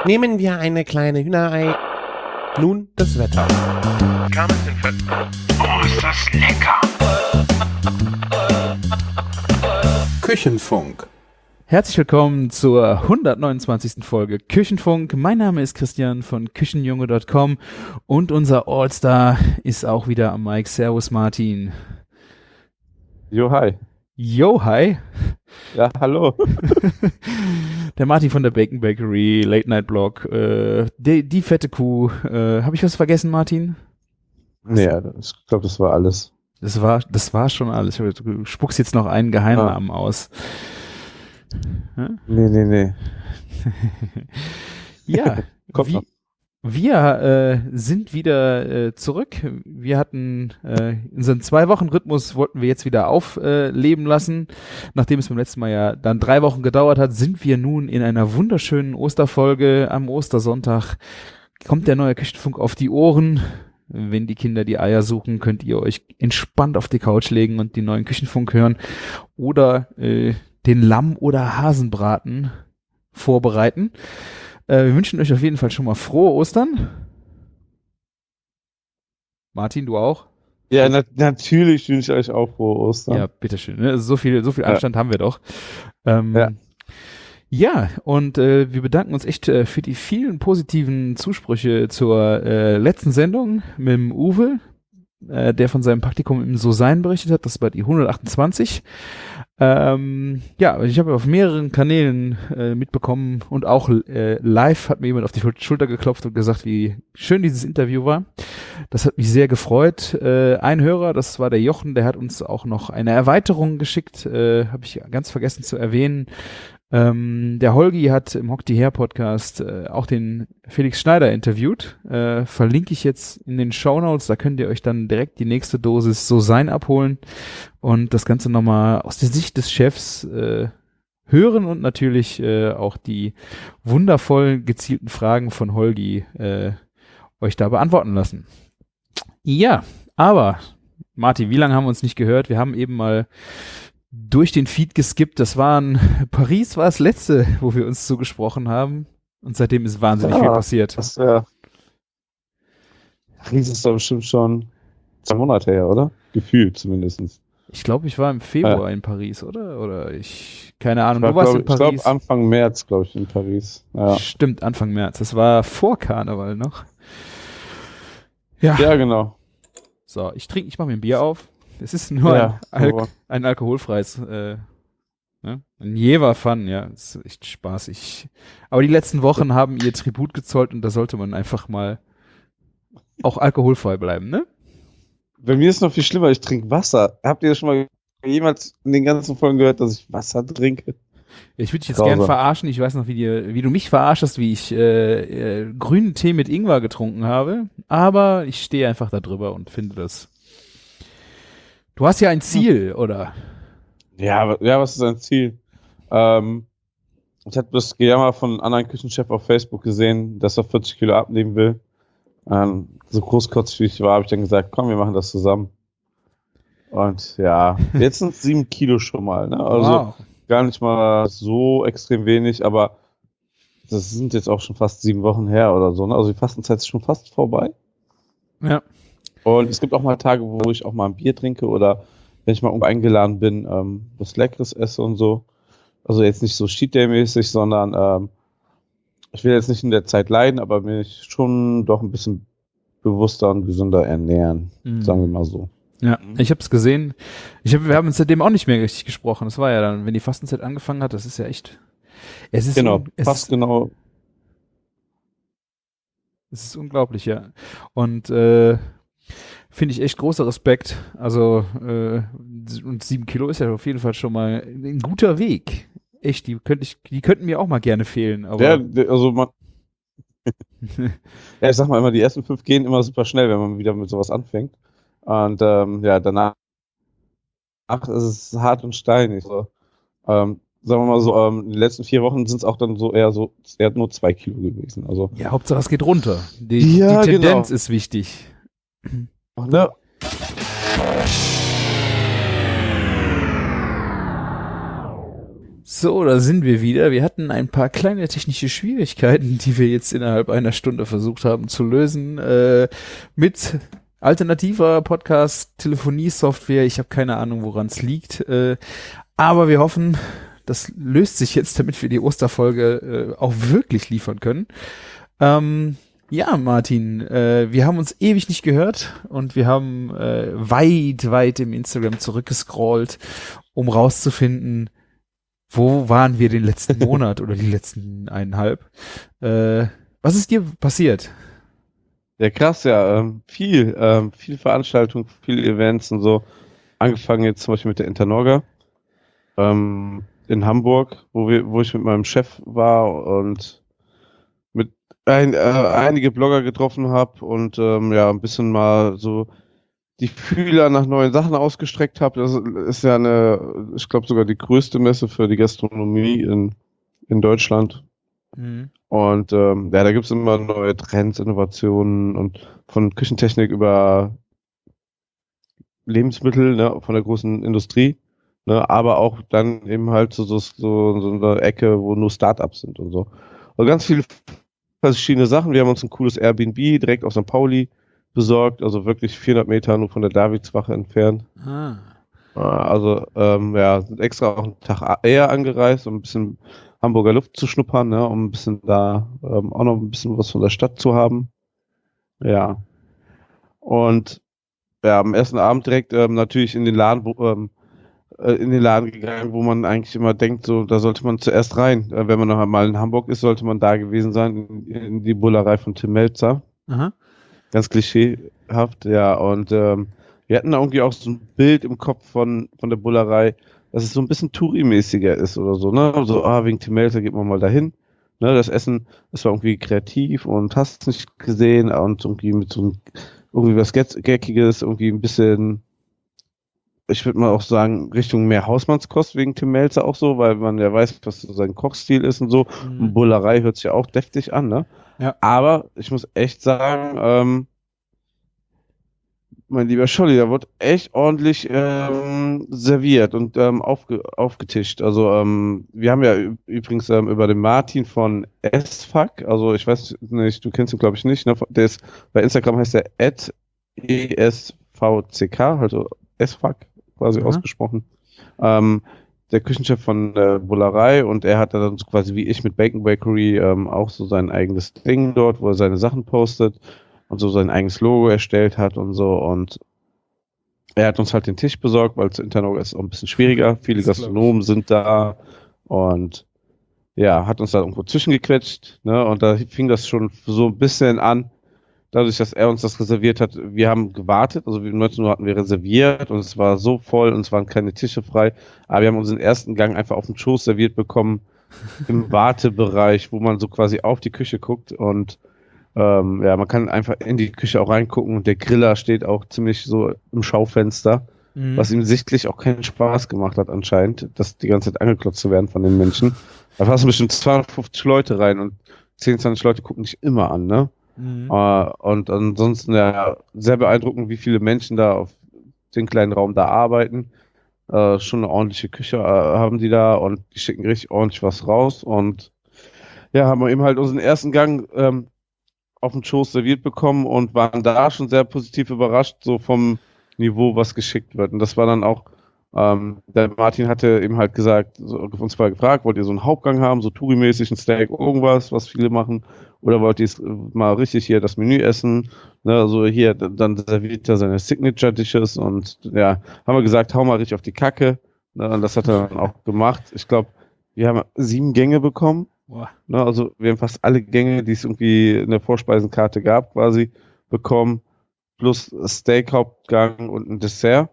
Nehmen wir eine kleine Hühnerei. Nun das Wetter. Oh, ist das lecker! Küchenfunk. Herzlich willkommen zur 129. Folge Küchenfunk. Mein Name ist Christian von Küchenjunge.com und unser Allstar ist auch wieder am Mic. Servus Martin. Jo, hi. Yo, hi. Ja, hallo. Der Martin von der Bacon Bakery, Late Night Blog, die fette Kuh. Habe ich was vergessen, Martin? Nee, ich glaube, das war alles. Das war schon alles. Du spuckst jetzt noch einen Geheimnamen aus. Hm? Nee. Ja, Kommt noch. wir sind wieder zurück. Wir hatten unseren 2-Wochen-Rhythmus wollten wir jetzt wieder aufleben lassen. Nachdem es beim letzten Mal ja dann 3 Wochen gedauert hat, sind wir nun in einer wunderschönen Osterfolge. Am Ostersonntag kommt der neue Küchenfunk auf die Ohren. Wenn die Kinder die Eier suchen, könnt ihr euch entspannt auf die Couch legen und den neuen Küchenfunk hören oder den Lamm- oder Hasenbraten vorbereiten. Wir wünschen euch auf jeden Fall schon mal frohe Ostern. Martin, du auch? Ja, natürlich wünsche ich euch auch frohe Ostern. Ja, bitteschön. Ne? So viel Anstand haben wir doch. Ja. Ja, und wir bedanken uns echt für die vielen positiven Zusprüche zur letzten Sendung mit dem Uwe, der von seinem Praktikum im So-Sein berichtet hat. Das war die 128. Ja, ich habe auf mehreren Kanälen mitbekommen und auch live hat mir jemand auf die Schulter geklopft und gesagt, wie schön dieses Interview war. Das hat mich sehr gefreut. Ein Hörer, das war der Jochen, der hat uns auch noch eine Erweiterung geschickt, habe ich ganz vergessen zu erwähnen. Der Holgi hat im Hock die Her Podcast auch den Felix Schneider interviewt. Verlinke ich jetzt in den Shownotes, da könnt ihr euch dann direkt die nächste Dosis So-Sein abholen und das Ganze nochmal aus der Sicht des Chefs hören und natürlich auch die wundervollen gezielten Fragen von Holgi euch da beantworten lassen. Ja, aber Martin, wie lange haben wir uns nicht gehört? Wir haben eben mal durch den Feed geskippt. Paris war das letzte, wo wir uns zugesprochen haben. Und seitdem ist wahnsinnig viel passiert. Das Paris ist doch bestimmt schon 2 Monate her, oder? Gefühlt zumindest. Ich glaube, ich war im Februar in Paris, oder? Keine Ahnung. Du warst in Paris. Ich glaube, Anfang März, glaube ich, in Paris. Ja. Stimmt, Anfang März. Das war vor Karneval noch. Ja, genau. So, ich mache mir ein Bier auf. Es ist nur ein alkoholfreies, ne? Ein Jever Fun, ja, das ist echt spaßig. Aber die letzten Wochen haben ihr Tribut gezollt und da sollte man einfach mal auch alkoholfrei bleiben, ne? Bei mir ist noch viel schlimmer, ich trinke Wasser. Habt ihr schon mal jemals in den ganzen Folgen gehört, dass ich Wasser trinke? Ich würde dich jetzt gern verarschen. Ich weiß noch, wie du mich verarschst, wie ich grünen Tee mit Ingwer getrunken habe. Aber ich stehe einfach da drüber und finde das. Du hast ja ein Ziel, oder? Ja, was ist ein Ziel? Ich habe das Gejammer von einem anderen Küchenchef auf Facebook gesehen, dass er 40 Kilo abnehmen will. So großkotzig wie ich war, habe ich dann gesagt, komm, wir machen das zusammen. Und ja, jetzt sind 7 Kilo schon mal. Ne? Also gar nicht mal so extrem wenig, aber das sind jetzt auch schon fast 7 Wochen her oder so. Ne? Also die Fastenzeit ist schon fast vorbei. Ja. Und es gibt auch mal Tage, wo ich auch mal ein Bier trinke oder wenn ich mal irgendwo eingeladen bin, was Leckeres esse und so. Also jetzt nicht so Cheat Day-mäßig, sondern ich will jetzt nicht in der Zeit leiden, aber mich schon doch ein bisschen bewusster und gesünder ernähren, sagen wir mal so. Ja, ich habe es gesehen. Wir haben uns seitdem auch nicht mehr richtig gesprochen. Das war ja dann, wenn die Fastenzeit angefangen hat, das ist ja echt. Es ist genau. Es ist unglaublich, ja. Und finde ich echt großer Respekt. Also, und 7 Kilo ist ja auf jeden Fall schon mal ein guter Weg. Echt, die könnten mir auch mal gerne fehlen. Aber ja, also ich sag mal immer, die ersten 5 gehen immer super schnell, wenn man wieder mit sowas anfängt. Und danach ist es hart und steinig. So. Sagen wir mal so, in den letzten 4 Wochen sind es auch dann eher nur 2 Kilo gewesen. Also, ja, Hauptsache es geht runter. Die Tendenz ist wichtig. Ne? So, da sind wir wieder. Wir hatten ein paar kleine technische Schwierigkeiten, die wir jetzt innerhalb einer Stunde versucht haben zu lösen. Mit alternativer Podcast-Telefonie-Software. Ich habe keine Ahnung, woran es liegt. Aber wir hoffen, das löst sich jetzt, damit wir die Osterfolge auch wirklich liefern können. Ja, Martin, wir haben uns ewig nicht gehört und wir haben weit im Instagram zurückgescrollt, um rauszufinden, wo waren wir den letzten Monat oder die letzten 1,5? Was ist dir passiert? Ja, krass, ja. Viel Veranstaltungen, viele Events und so. Angefangen jetzt zum Beispiel mit der Internorga in Hamburg, wo ich mit meinem Chef war und mit einige Blogger getroffen habe und ja, ein bisschen mal so die Fühler nach neuen Sachen ausgestreckt habe. Das ist ja ich glaube sogar die größte Messe für die Gastronomie in Deutschland. Mhm. Und ja, da gibt es immer neue Trends, Innovationen und von Küchentechnik über Lebensmittel, ne, von der großen Industrie, ne, aber auch dann eben halt so eine Ecke, wo nur Startups sind und so. Also ganz viele verschiedene Sachen. Wir haben uns ein cooles Airbnb direkt auf St. Pauli besorgt, also wirklich 400 Meter nur von der Davidswache entfernt. Also ja, sind extra auch einen Tag eher angereist, um ein bisschen Hamburger Luft zu schnuppern, ne, um ein bisschen da auch noch ein bisschen was von der Stadt zu haben. Ja. Und ja, am ersten Abend direkt natürlich in den Laden gegangen, wo man eigentlich immer denkt, so, da sollte man zuerst rein. Wenn man noch einmal in Hamburg ist, sollte man da gewesen sein, in die Bullerei von Tim Melzer. Aha. Ganz klischeehaft, ja. Und wir hatten irgendwie auch so ein Bild im Kopf von der Bullerei, dass es so ein bisschen Touri-mäßiger ist oder so, ne? So, wegen Tim Melzer geht man mal dahin. Ne? Das Essen, das war irgendwie kreativ und hast nicht gesehen und irgendwie mit so irgendwie was Geckiges, irgendwie ein bisschen, ich würde mal auch sagen, Richtung mehr Hausmannskost wegen Tim Melzer auch so, weil man ja weiß, was so sein Kochstil ist und so. Mhm. Und Bullerei hört sich ja auch deftig an, ne? Ja. Aber ich muss echt sagen, mein lieber Scholli, da wird echt ordentlich serviert und aufgetischt. Also wir haben ja übrigens über den Martin von SFAK, also ich weiß nicht, du kennst ihn glaube ich nicht, ne? Der ist bei Instagram heißt der @esvck, also SFAK quasi ausgesprochen. Der Küchenchef von der Bullerei und er hat dann so quasi wie ich mit Bacon Bakery auch so sein eigenes Ding dort, wo er seine Sachen postet und so sein eigenes Logo erstellt hat und so. Und er hat uns halt den Tisch besorgt, weil zu Internorga ist auch ein bisschen schwieriger. Viele Gastronomen sind da und ja, hat uns da irgendwo zwischengequetscht, ne? Und da fing das schon so ein bisschen an, dadurch, dass er uns das reserviert hat. Wir haben gewartet, also um 19 Uhr hatten wir reserviert und es war so voll und es waren keine Tische frei. Aber wir haben unseren ersten Gang einfach auf den Schoß serviert bekommen im Wartebereich, wo man so quasi auf die Küche guckt und ja, man kann einfach in die Küche auch reingucken und der Griller steht auch ziemlich so im Schaufenster, was ihm sichtlich auch keinen Spaß gemacht hat anscheinend, das die ganze Zeit angeklotzt zu werden von den Menschen. Da passen bestimmt 250 Leute rein und 10, 20 Leute gucken dich immer an, ne? Und ansonsten ja sehr beeindruckend, wie viele Menschen da auf den kleinen Raum da arbeiten. Schon eine ordentliche Küche haben die da und die schicken richtig ordentlich was raus und ja, haben wir eben halt unseren ersten Gang auf den Schoß serviert bekommen und waren da schon sehr positiv überrascht, so vom Niveau, was geschickt wird. Und das war dann auch, der Martin hatte eben halt gesagt, uns mal gefragt, wollt ihr so einen Hauptgang haben, so Touri-mäßig, ein Steak, irgendwas, was viele machen, oder wollt ihr mal richtig hier das Menü essen, ne, also hier, dann serviert er seine Signature-Dishes und ja, haben wir gesagt, hau mal richtig auf die Kacke, ne, und das hat er dann auch gemacht. Ich glaube, wir haben 7 Gänge bekommen. Ne, also wir haben fast alle Gänge, die es irgendwie in der Vorspeisenkarte gab, quasi bekommen, plus Steak-Hauptgang und ein Dessert.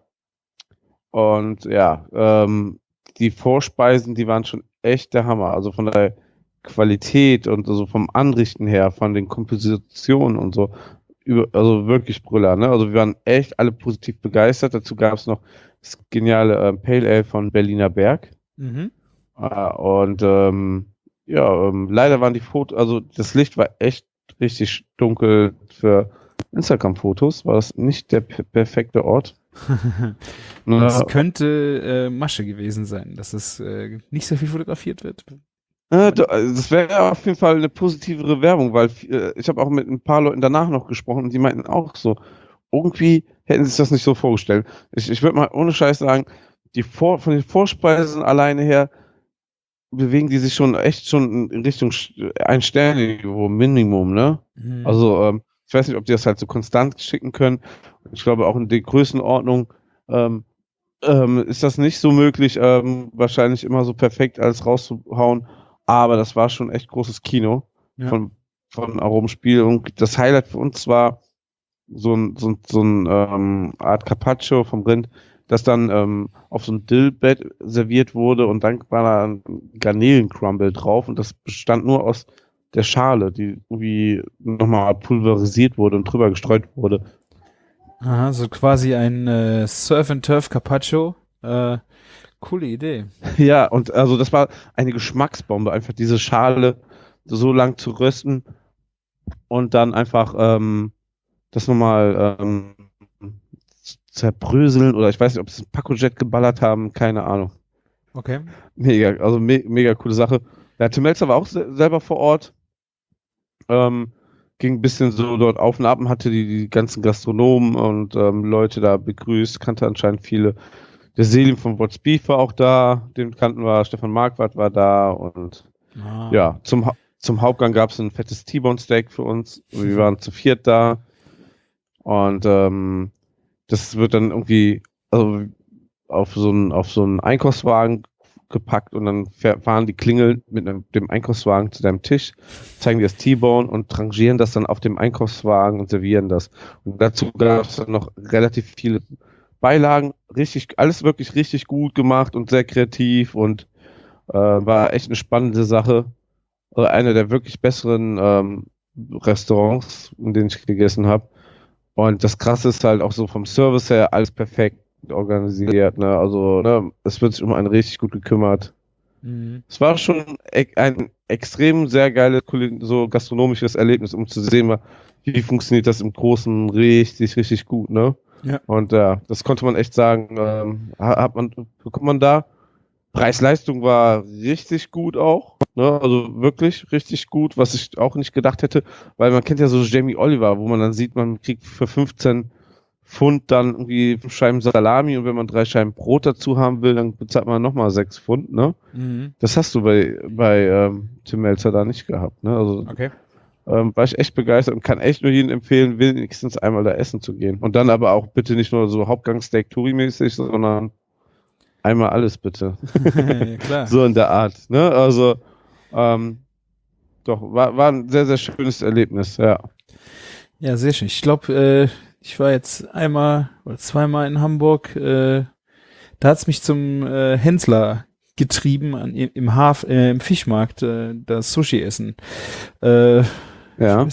Und ja, die Vorspeisen, die waren schon echt der Hammer. Also von der Qualität und also vom Anrichten her, von den Kompositionen und so, also wirklich Brüller. Ne? Also wir waren echt alle positiv begeistert. Dazu gab es noch das geniale Pale Ale von Berliner Berg. Und ja, leider waren die Fotos, also das Licht war echt richtig dunkel für Instagram-Fotos war das nicht der perfekte Ort. Das könnte Masche gewesen sein, dass es nicht so viel fotografiert wird. Das wäre auf jeden Fall eine positivere Werbung, weil ich habe auch mit ein paar Leuten danach noch gesprochen und die meinten auch so, irgendwie hätten sie sich das nicht so vorgestellt. Ich würde mal ohne Scheiß sagen, von den Vorspeisen alleine her bewegen die sich schon in Richtung ein Sterne-Niveau, Minimum, ne? Mhm. Also, ich weiß nicht, ob die das halt so konstant schicken können. Ich glaube, auch in der Größenordnung ist das nicht so möglich, wahrscheinlich immer so perfekt alles rauszuhauen. Aber das war schon echt großes Kino von Aromenspiel. Und das Highlight für uns war so ein Art Carpaccio vom Rind, das dann auf so ein Dillbett serviert wurde und dann war da ein Garnelen-Crumble drauf und das bestand nur aus der Schale, die irgendwie nochmal pulverisiert wurde und drüber gestreut wurde. Aha, so quasi ein Surf and Turf Carpaccio. Coole Idee. Ja, und also das war eine Geschmacksbombe, einfach diese Schale so lang zu rösten und dann einfach das nochmal zerbröseln oder ich weiß nicht, ob sie ein Paco-Jet geballert haben, keine Ahnung. Okay. Mega, also mega coole Sache. Ja, Tim Melzer war auch selber vor Ort. Ging ein bisschen so dort auf und ab und hatte die ganzen Gastronomen und Leute da begrüßt, kannte anscheinend viele. Der Selim von What's Beef war auch da, den kannten wir, Stefan Marquardt war da und ja, zum Hauptgang gab es ein fettes T-Bone Steak für uns. Wir waren zu viert da und das wird dann irgendwie auf so einen Einkaufswagen gepackt und dann fahren die Klingel mit dem Einkaufswagen zu deinem Tisch, zeigen dir das T-Bone und rangieren das dann auf dem Einkaufswagen und servieren das. Und dazu gab es dann noch relativ viele Beilagen, alles wirklich richtig gut gemacht und sehr kreativ und war echt eine spannende Sache. Also eine der wirklich besseren Restaurants, in denen ich gegessen habe. Und das Krasse ist halt auch so vom Service her alles perfekt organisiert, ne? Also, ne, es wird sich um einen richtig gut gekümmert. Mhm. Es war schon ein extrem sehr geiles, so gastronomisches Erlebnis, um zu sehen, wie funktioniert das im Großen richtig, richtig gut, ne? Ja. Und das konnte man echt sagen, bekommt man da. Preis-Leistung war richtig gut auch, ne? Also wirklich richtig gut, was ich auch nicht gedacht hätte, weil man kennt ja so Jamie Oliver, wo man dann sieht, man kriegt für 15 Pfund dann irgendwie 5 Scheiben Salami und wenn man 3 Scheiben Brot dazu haben will, dann bezahlt man nochmal 6 Pfund, ne? Mhm. Das hast du bei Tim Melzer da nicht gehabt, ne? Also Okay. war ich echt begeistert und kann echt nur jedem empfehlen, wenigstens einmal da essen zu gehen. Und dann aber auch bitte nicht nur so Hauptgang-Steak-Touri-mäßig, sondern einmal alles bitte. Ja, klar. So in der Art, ne? Also doch, war ein sehr, sehr schönes Erlebnis, ja. Ja, sehr schön. Ich glaube, ich war jetzt einmal oder zweimal in Hamburg. Da hat's mich zum Hensler getrieben im Fischmarkt, das Sushi essen. Ja.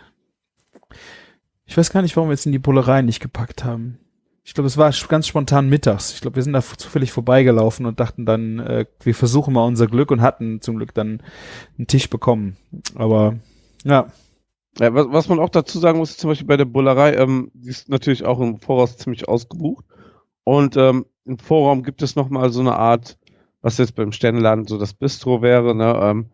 Ich weiß gar nicht, warum wir jetzt in die Bullerei nicht gepackt haben. Ich glaube, es war ganz spontan mittags. Ich glaube, wir sind da zufällig vorbeigelaufen und dachten dann, wir versuchen mal unser Glück und hatten zum Glück dann einen Tisch bekommen. Aber ja. Ja, was man auch dazu sagen muss, zum Beispiel bei der Bullerei, die ist natürlich auch im Voraus ziemlich ausgebucht. Und im Vorraum gibt es nochmal so eine Art, was jetzt beim Sternenladen so das Bistro wäre, ne?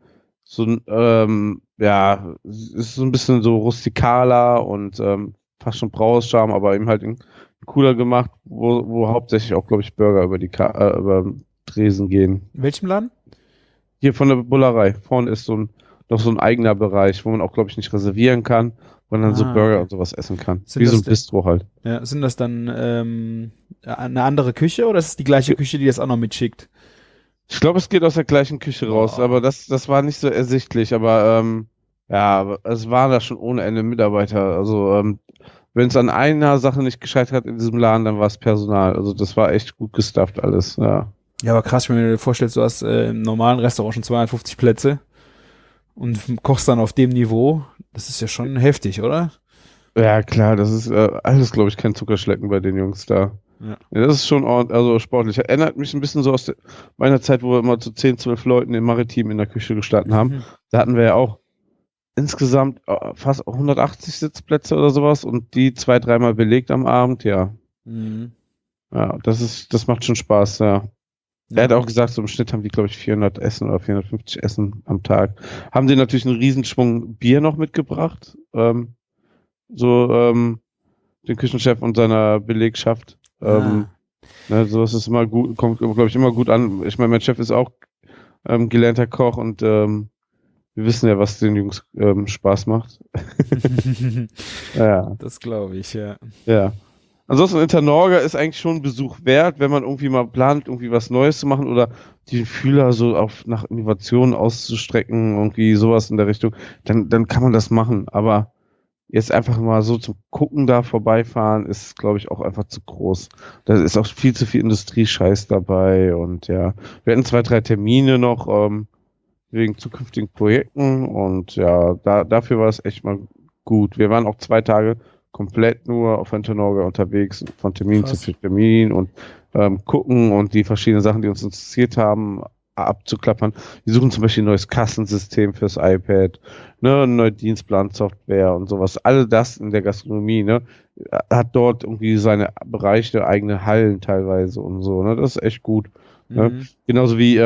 Ja, ist so ein bisschen so rustikaler und fast schon Brauerscham, aber eben halt cooler gemacht, wo hauptsächlich auch, glaube ich, Burger über über Tresen gehen. In welchem Laden? Hier von der Bullerei. Vorne ist noch so ein eigener Bereich, wo man auch, glaube ich, nicht reservieren kann, wo man dann so Burger okay. und sowas essen kann. Sind wie so das ein Bistro halt. Ja, sind das dann eine andere Küche oder ist es die gleiche Küche, die das auch noch mitschickt? Ich glaube, es geht aus der gleichen Küche raus, aber das war nicht so ersichtlich, aber ja, es waren da schon ohne Ende Mitarbeiter. Also wenn es an einer Sache nicht gescheitert hat in diesem Laden, dann war es Personal. Also das war echt gut gestafft alles, ja. Ja, aber krass, wenn du dir vorstellst, du hast im normalen Restaurant schon 250 Plätze und kochst dann auf dem Niveau, das ist ja schon heftig, oder? Ja, klar, das ist alles, glaube ich, kein Zuckerschlecken bei den Jungs da. Ja. Ja, das ist schon also sportlich. Erinnert mich ein bisschen so aus meiner Zeit, wo wir immer zu 10, 12 Leuten im Maritim in der Küche gestanden haben. Da hatten wir ja auch insgesamt fast 180 Sitzplätze oder sowas und die 2-3 Mal belegt am Abend, ja. Mhm. Ja, das macht schon Spaß, ja. Er hat auch gesagt, so im Schnitt haben die, glaube ich, 400 Essen oder 450 Essen am Tag. Haben die natürlich einen Riesenschwung Bier noch mitgebracht. Den Küchenchef und seiner Belegschaft. Sowas ist immer gut, kommt, glaube ich, immer gut an. Ich meine, mein Chef ist auch gelernter Koch und wir wissen ja, was den Jungs Spaß macht. Ja. Das glaube ich, ja. Ja. Ansonsten Internorga ist eigentlich schon ein Besuch wert, wenn man irgendwie mal plant, irgendwie was Neues zu machen oder die Fühler so nach Innovationen auszustrecken, irgendwie sowas in der Richtung, dann kann man das machen. Aber jetzt einfach mal so zum Gucken da vorbeifahren, ist, glaube ich, auch einfach zu groß. Da ist auch viel zu viel Industriescheiß dabei und ja, wir hatten 2-3 Termine noch wegen zukünftigen Projekten und ja, dafür war es echt mal gut. Wir waren auch 2 Tage komplett nur auf Internorga unterwegs, von Termin zu Termin und gucken und die verschiedenen Sachen, die uns interessiert haben, abzuklappern. Wir suchen zum Beispiel ein neues Kassensystem fürs iPad, ne, eine neue Dienstplansoftware und sowas. All das in der Gastronomie, ne, hat dort irgendwie seine Bereiche, eigene Hallen teilweise und so, ne, das ist echt gut. Ne? Genauso wie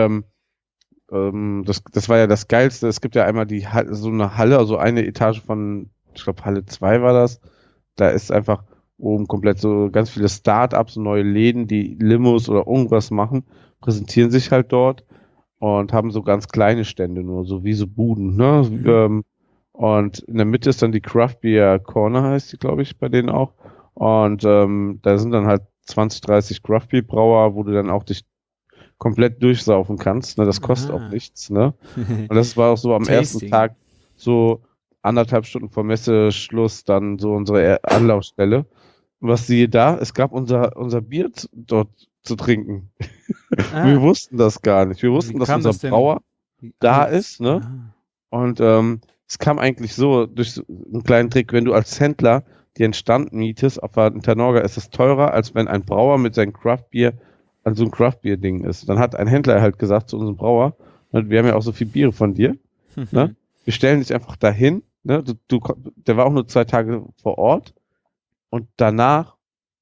das war ja das Geilste. Es gibt ja einmal so eine Halle, also eine Etage von, ich glaube Halle 2 war das. Da ist einfach oben komplett so ganz viele Start-ups, neue Läden, die Limos oder irgendwas machen, präsentieren sich halt dort und haben so ganz kleine Stände nur, so wie so Buden, ne? Und in der Mitte ist dann die Craft Beer Corner, heißt die, glaube ich, bei denen auch. Und da sind dann halt 20, 30 Craft Beer Brauer, wo du dann auch dich komplett durchsaufen kannst, ne? Das kostet auch nichts, ne? Und das war auch so am ersten Tag so 1,5 Stunden vor Messeschluss dann so unsere Anlaufstelle. Und was siehe da? Es gab unser Bier dort zu trinken. Wir wussten das gar nicht. Wir wussten, dass unser Brauer da ist, ne? Und es kam eigentlich so durch einen kleinen Trick, wenn du als Händler dir einen Stand mietest, auf der Internorga ist es teurer, als wenn ein Brauer mit seinem Craft-Bier an so ein Craft-Bier-Ding ist. Dann hat ein Händler halt gesagt zu unserem Brauer, wir haben ja auch so viel Biere von dir, ne? Wir stellen dich einfach dahin, ne? Der war auch nur 2 Tage vor Ort und danach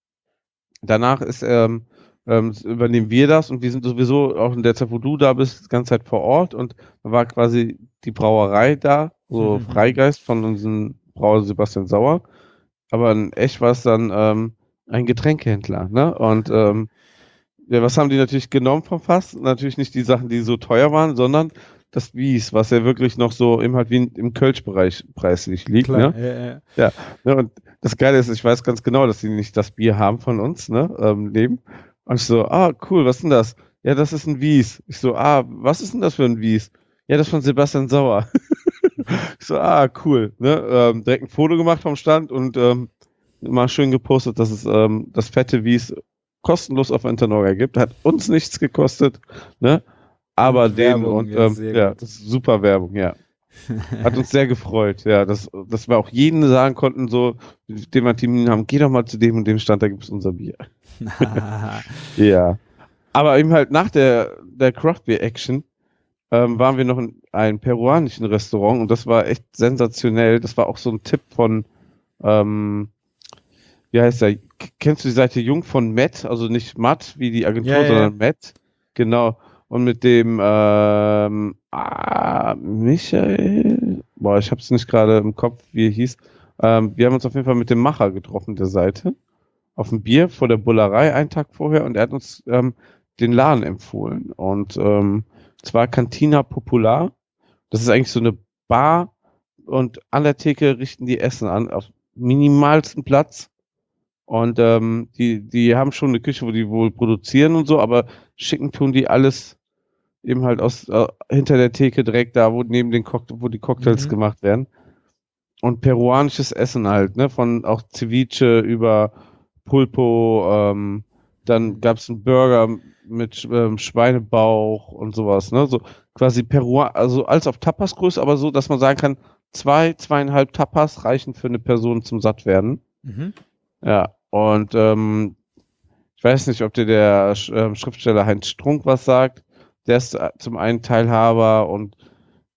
ist übernehmen wir das und wir sind sowieso auch in der Zeit, wo du da bist, die ganze Zeit vor Ort und da war quasi die Brauerei da, so Freigeist von unserem Brauer Sebastian Sauer, aber in echt war es dann ein Getränkehändler, ne? Und ja, was haben die natürlich genommen vom Fass? Natürlich nicht die Sachen, die so teuer waren, sondern das Wies, was ja wirklich noch so eben halt wie im Kölsch-Bereich preislich liegt. Klar, ne? Ja. Ne? Und das Geile ist, ich weiß ganz genau, dass sie nicht das Bier haben von uns, ne, nehmen. Und ich so, cool, was ist denn das? Ja, das ist ein Wies. Ich so, was ist denn das für ein Wies? Ja, das ist von Sebastian Sauer. Ich so, cool, ne, direkt ein Foto gemacht vom Stand und mal schön gepostet, dass es das fette Wies kostenlos auf Internorga gibt. Hat uns nichts gekostet, ne? Aber den und das ist super Werbung, ja. Hat uns sehr gefreut, ja, dass wir auch jedem sagen konnten, so, den wir Termin haben, geh doch mal zu dem und dem Stand, da gibt es unser Bier. Ja. Aber eben halt nach der Craft Beer Action waren wir noch in einem peruanischen Restaurant und das war echt sensationell. Das war auch so ein Tipp von wie heißt der? Kennst du die Seite Jung von Matt? Also nicht Matt wie die Agentur, sondern Matt. Genau. Und mit dem Michael, ich habe es nicht gerade im Kopf, wie er hieß. Wir haben uns auf jeden Fall mit dem Macher getroffen der Seite. Auf dem Bier vor der Bullerei einen Tag vorher und er hat uns den Laden empfohlen. Und zwar Cantina Popular. Das ist eigentlich so eine Bar und an der Theke richten die Essen an, auf minimalsten Platz. Und die haben schon eine Küche, wo die wohl produzieren und so, aber schicken tun die alles eben halt aus hinter der Theke direkt da, wo neben den wo die Cocktails gemacht werden. Und peruanisches Essen halt, ne, von auch Ceviche über Pulpo, dann gab's einen Burger mit Schweinebauch und sowas, ne, so quasi also alles auf Tapasgröße, aber so, dass man sagen kann, 2,5 Tapas reichen für eine Person zum Sattwerden. Ja, und ich weiß nicht, ob dir der Schriftsteller Heinz Strunk was sagt. Der ist zum einen Teilhaber und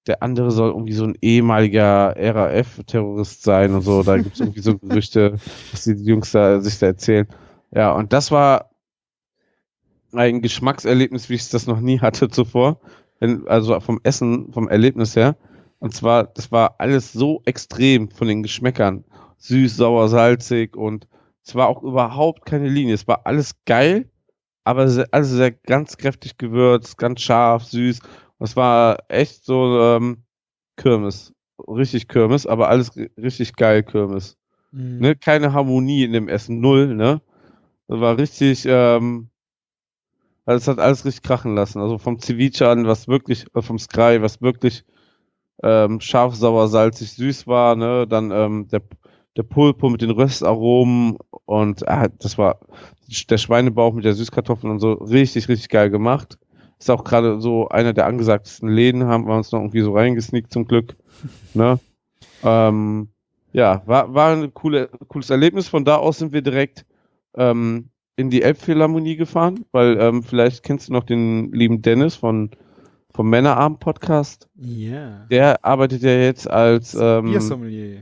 der andere soll irgendwie so ein ehemaliger RAF-Terrorist sein und so. Da gibt es irgendwie so Gerüchte, was die Jungs sich da erzählen. Ja, und das war ein Geschmackserlebnis, wie ich das noch nie hatte zuvor. Also vom Essen, vom Erlebnis her. Und zwar, das war alles so extrem von den Geschmäckern. Süß, sauer, salzig und es war auch überhaupt keine Linie. Es war alles geil, aber alles sehr ganz kräftig gewürzt, ganz scharf, süß. Und es war echt so Kirmes. Richtig Kirmes, aber alles richtig geil Kirmes. Ne? Keine Harmonie in dem Essen, null, ne? Das war richtig, also es hat alles richtig krachen lassen. Also vom Ceviche an, was wirklich, vom Sky, was wirklich scharf, sauer, salzig, süß war, ne? Dann der Pulpo mit den Röstaromen und das war der Schweinebauch mit der Süßkartoffeln und so richtig, richtig geil gemacht. Ist auch gerade so einer der angesagtesten Läden, haben wir uns noch irgendwie so reingesneakt zum Glück. Ne? Ja, war ein cooles Erlebnis. Von da aus sind wir direkt in die Elbphilharmonie gefahren, weil vielleicht kennst du noch den lieben Dennis vom Männerabend-Podcast. Ja. Der arbeitet ja jetzt als Biersommelier.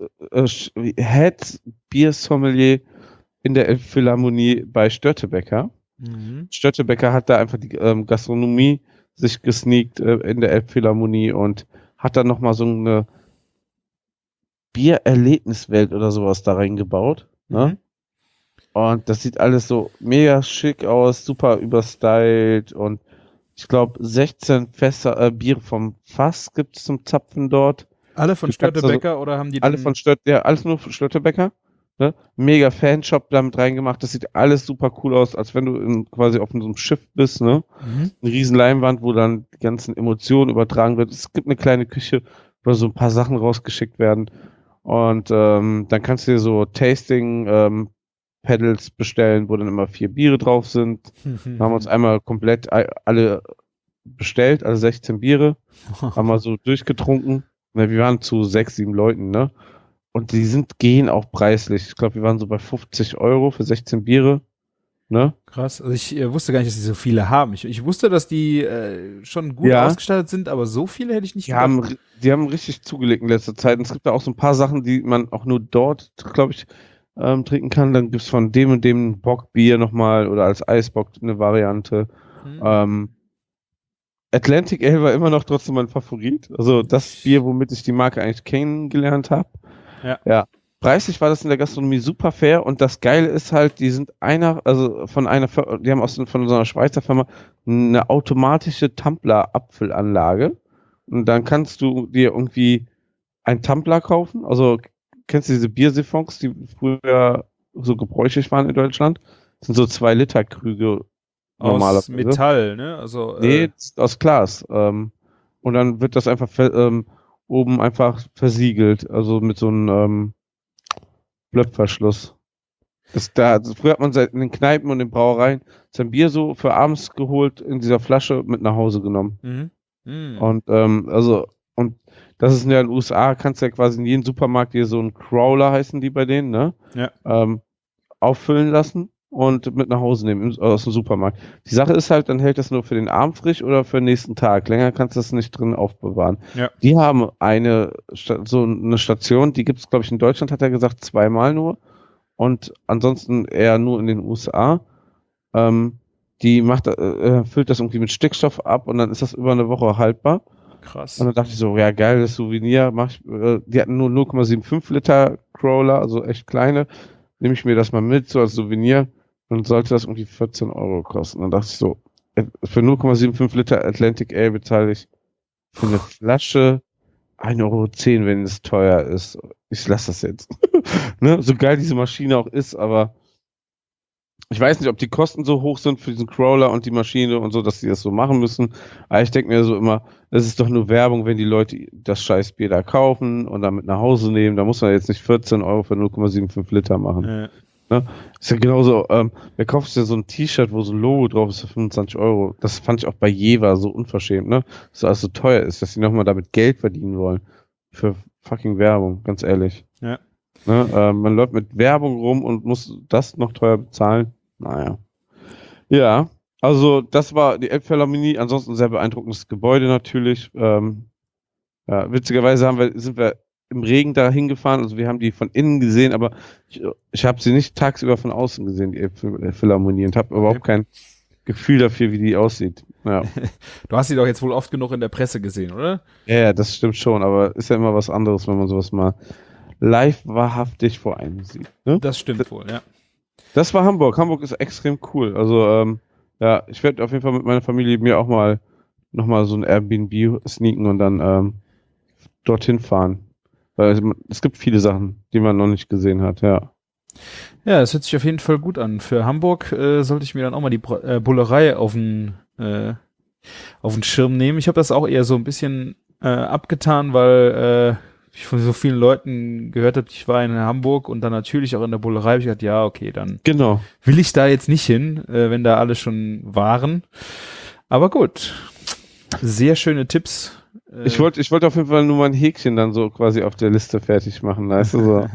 Head Biersommelier in der Elbphilharmonie bei Störtebeker. Störtebeker hat da einfach die Gastronomie sich gesneakt in der Elbphilharmonie und hat dann nochmal so eine Biererlebniswelt oder sowas da reingebaut. Ne? Und das sieht alles so mega schick aus, super überstylt und ich glaube 16 Fässer Bier vom Fass gibt es zum Zapfen dort. Alle von Störtebeker oder haben die alle von alles nur von Störtebeker. Ne? Mega Fanshop damit reingemacht. Das sieht alles super cool aus, als wenn du quasi auf so einem Schiff bist. Ne? Eine riesen Leinwand, wo dann die ganzen Emotionen übertragen wird. Es gibt eine kleine Küche, wo so ein paar Sachen rausgeschickt werden. Und dann kannst du dir so Tasting Pedals bestellen, wo dann immer 4 Biere drauf sind. Da haben wir uns einmal komplett alle bestellt, also 16 Biere. Haben wir so durchgetrunken. Ne, wir waren zu 6, 7 Leuten, ne? Und die gehen auch preislich. Ich glaube, wir waren so bei 50 € für 16 Biere. Ne? Krass. Also ich wusste gar nicht, dass die so viele haben. Ich wusste, dass die schon gut ausgestattet sind, aber so viele hätte ich nicht gedacht. Die haben richtig zugelegt in letzter Zeit. Und es gibt da auch so ein paar Sachen, die man auch nur dort, glaube ich, trinken kann. Dann gibt es von dem und dem Bockbier nochmal oder als Eisbock eine Variante. Atlantic Ale war immer noch trotzdem mein Favorit. Also das Bier, womit ich die Marke eigentlich kennengelernt habe. Ja. Preislich war das in der Gastronomie super fair und das Geile ist halt, die sind die haben von so einer Schweizer Firma eine automatische Tumbler-Apfelanlage und dann kannst du dir irgendwie einen Tumbler kaufen, also kennst du diese Biersiphons, die früher so gebräuchlich waren in Deutschland? Das sind so 2 Liter Krüge normalerweise. Aus Metall, ne? Also, nee, aus Glas. Und dann wird das einfach oben einfach versiegelt, also mit so einem Blöckverschluss. Früher hat man in den Kneipen und in den Brauereien sein Bier so für abends geholt, in dieser Flasche mit nach Hause genommen. Und und das ist ja in den USA, kannst du ja quasi in jedem Supermarkt hier so einen Crawler, heißen die bei denen, ne? Ja. Auffüllen lassen und mit nach Hause nehmen aus dem Supermarkt. Die Sache ist halt, dann hält das nur für den Abend frisch oder für den nächsten Tag. Länger kannst du das nicht drin aufbewahren. Ja. Die haben eine Station, die gibt es, glaube ich, in Deutschland, hat er gesagt, 2-mal nur. Und ansonsten eher nur in den USA. Die füllt das irgendwie mit Stickstoff ab und dann ist das über eine Woche haltbar. Krass. Und dann dachte ich so, ja, geiles Souvenir. Die hatten nur 0,75 Liter Crawler, also echt kleine. Nehme ich mir das mal mit, so als Souvenir. Dann sollte das irgendwie 14 € kosten. Dann dachte ich so, für 0,75 Liter Atlantic Ale bezahle ich für eine Flasche 1,10 €, wenn es teuer ist. Ich lasse das jetzt. Ne? So geil diese Maschine auch ist, aber ich weiß nicht, ob die Kosten so hoch sind für diesen Crawler und die Maschine und so, dass die das so machen müssen. Aber ich denke mir so immer, es ist doch nur Werbung, wenn die Leute das Scheißbier da kaufen und dann mit nach Hause nehmen. Da muss man jetzt nicht 14 € für 0,75 Liter machen. Ja. Ne? Ist ja genauso, wer kauft sich ja so ein T-Shirt, wo so ein Logo drauf ist für 25 €. Das fand ich auch bei Jever so unverschämt, ne? Dass alles so teuer ist, dass die nochmal damit Geld verdienen wollen. Für fucking Werbung, ganz ehrlich. Ja. Ne? Man läuft mit Werbung rum und muss das noch teuer bezahlen. Naja. Ja, also das war die Elbphilharmonie. Ansonsten sehr beeindruckendes Gebäude natürlich. Ja, witzigerweise sind wir im Regen da hingefahren, also wir haben die von innen gesehen, aber ich habe sie nicht tagsüber von außen gesehen, die Philharmonie, und habe überhaupt kein Gefühl dafür, wie die aussieht. Ja. Du hast sie doch jetzt wohl oft genug in der Presse gesehen, oder? Ja, das stimmt schon, aber ist ja immer was anderes, wenn man sowas mal live wahrhaftig vor einem sieht. Ne? Das stimmt wohl, ja. Das war Hamburg. Hamburg ist extrem cool. Also, ja, ich werde auf jeden Fall mit meiner Familie mir auch mal nochmal so ein Airbnb sneaken und dann dorthin fahren. Weil es gibt viele Sachen, die man noch nicht gesehen hat, ja. Ja, das hört sich auf jeden Fall gut an. Für Hamburg sollte ich mir dann auch mal die Bullerei auf den Schirm nehmen. Ich habe das auch eher so ein bisschen abgetan, weil ich von so vielen Leuten gehört habe, ich war in Hamburg und dann natürlich auch in der Bullerei, habe ich gedacht, ja, okay, dann Genau. will ich da jetzt nicht hin, wenn da alle schon waren. Aber gut. Sehr schöne Tipps. Ich wollte auf jeden Fall nur mal ein Häkchen dann so quasi auf der Liste fertig machen, weißt du so.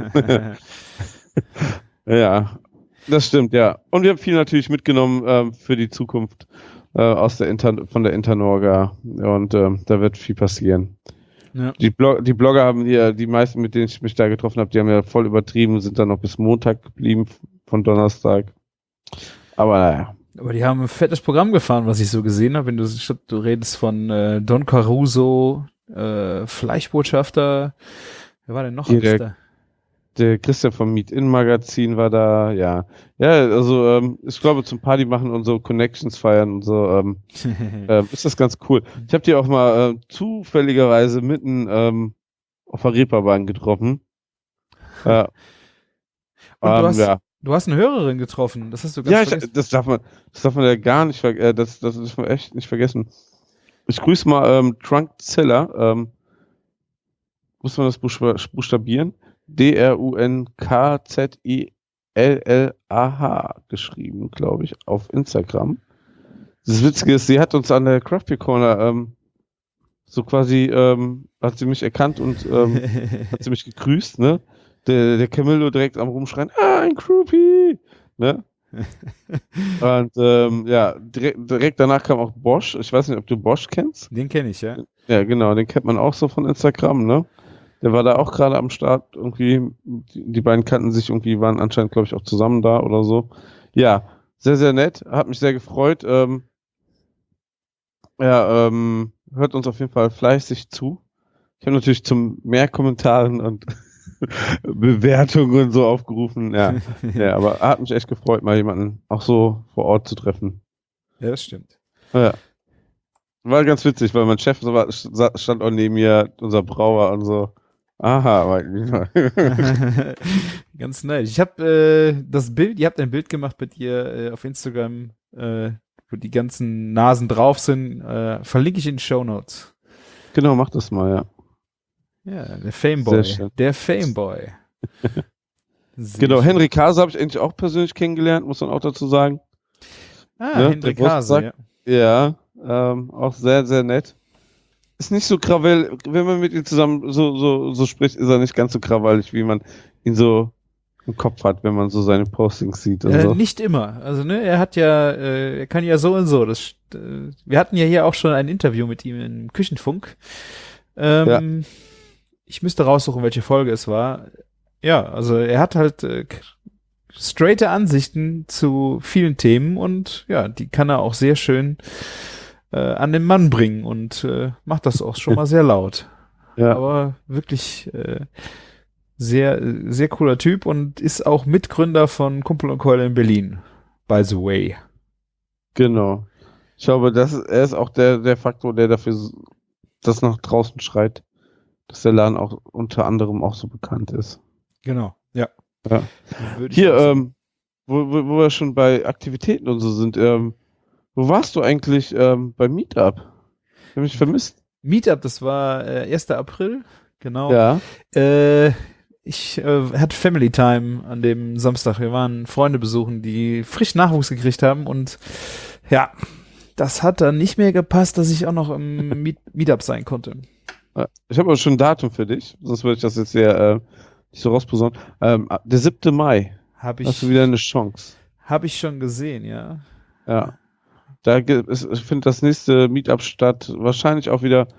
Ja, das stimmt, ja. Und wir haben viel natürlich mitgenommen für die Zukunft von der Internorga und da wird viel passieren. Ja. Die Blogger haben die meisten, mit denen ich mich da getroffen habe, die haben ja voll übertrieben, sind dann noch bis Montag geblieben von Donnerstag. Aber naja. Aber die haben ein fettes Programm gefahren, was ich so gesehen habe. Wenn du redest von Don Caruso, Fleischbotschafter, wer war denn noch alles da? Der Christian vom Meet-In-Magazin war da, ja. Ja, also ich glaube zum Party machen und so Connections feiern und so ist das ganz cool. Ich habe die auch mal zufälligerweise mitten auf der Reeperbahn getroffen. Ja. Und ja. Du hast eine Hörerin getroffen, das hast du ganz vergessen. Das darf man ja gar nicht vergessen, das darf man echt nicht vergessen. Ich grüße mal Trunkzilla, muss man das buchstabieren? DRUNKZILLAH geschrieben, glaube ich, auf Instagram. Das Witzige ist, sie hat uns an der Craft Beer Corner so quasi, hat sie mich erkannt und hat sie mich gegrüßt, ne? Der Camillo direkt am Rumschreien, ein Groupie! Ne? Und ja, direkt danach kam auch Bosch. Ich weiß nicht, ob du Bosch kennst. Den kenne ich, ja. Ja, genau, den kennt man auch so von Instagram, ne? Der war da auch gerade am Start irgendwie. Die beiden kannten sich irgendwie, waren anscheinend, glaube ich, auch zusammen da oder so. Ja, sehr, sehr nett. Hat mich sehr gefreut. Hört uns auf jeden Fall fleißig zu. Ich habe natürlich zum mehr Kommentaren und Bewertungen und so aufgerufen. Ja, ja, aber hat mich echt gefreut, mal jemanden auch so vor Ort zu treffen. Ja, das stimmt. Ja. War ganz witzig, weil mein Chef stand auch neben mir, unser Brauer und so. Aha, ganz nice. Ich habe das Bild, ihr habt ein Bild gemacht mit ihr auf Instagram, wo die ganzen Nasen drauf sind, verlinke ich in den Shownotes. Genau, mach das mal, ja. Ja, der Fameboy. Der Fameboy. Genau, Henry Kase habe ich eigentlich auch persönlich kennengelernt, muss man auch dazu sagen. Ne? Henry Kase, ja. Ja, auch sehr, sehr nett. Ist nicht so Krawall, wenn man mit ihm zusammen so spricht, ist er nicht ganz so krawallig, wie man ihn so im Kopf hat, wenn man so seine Postings sieht. Und so. Nicht immer. Also, ne, er hat ja, er kann ja so und so. Wir hatten ja hier auch schon ein Interview mit ihm im Küchenfunk. Ja. Ich müsste raussuchen, welche Folge es war. Ja, also er hat halt straighte Ansichten zu vielen Themen und ja, die kann er auch sehr schön an den Mann bringen und macht das auch schon mal sehr laut. Ja. Aber wirklich sehr, sehr cooler Typ und ist auch Mitgründer von Kumpel und Keule in Berlin, by the way. Genau. Ich glaube, er ist auch der Faktor, der dafür das nach draußen schreit, dass der Laden auch unter anderem auch so bekannt ist. Genau, ja. Hier, wo wir schon bei Aktivitäten und so sind, wo warst du eigentlich bei Meetup? Ich habe mich vermisst. Meetup, das war 1. April, genau. Ja. Ich hatte Family Time an dem Samstag. Wir waren Freunde besuchen, die frisch Nachwuchs gekriegt haben und ja, das hat dann nicht mehr gepasst, dass ich auch noch im Meetup sein konnte. Ich habe aber schon ein Datum für dich, sonst würde ich das jetzt ja nicht so rausposaunen. Der 7. Mai. Hast du wieder eine Chance. Habe ich schon gesehen, ja. Ja. Da findet das nächste Meetup statt, wahrscheinlich auch wieder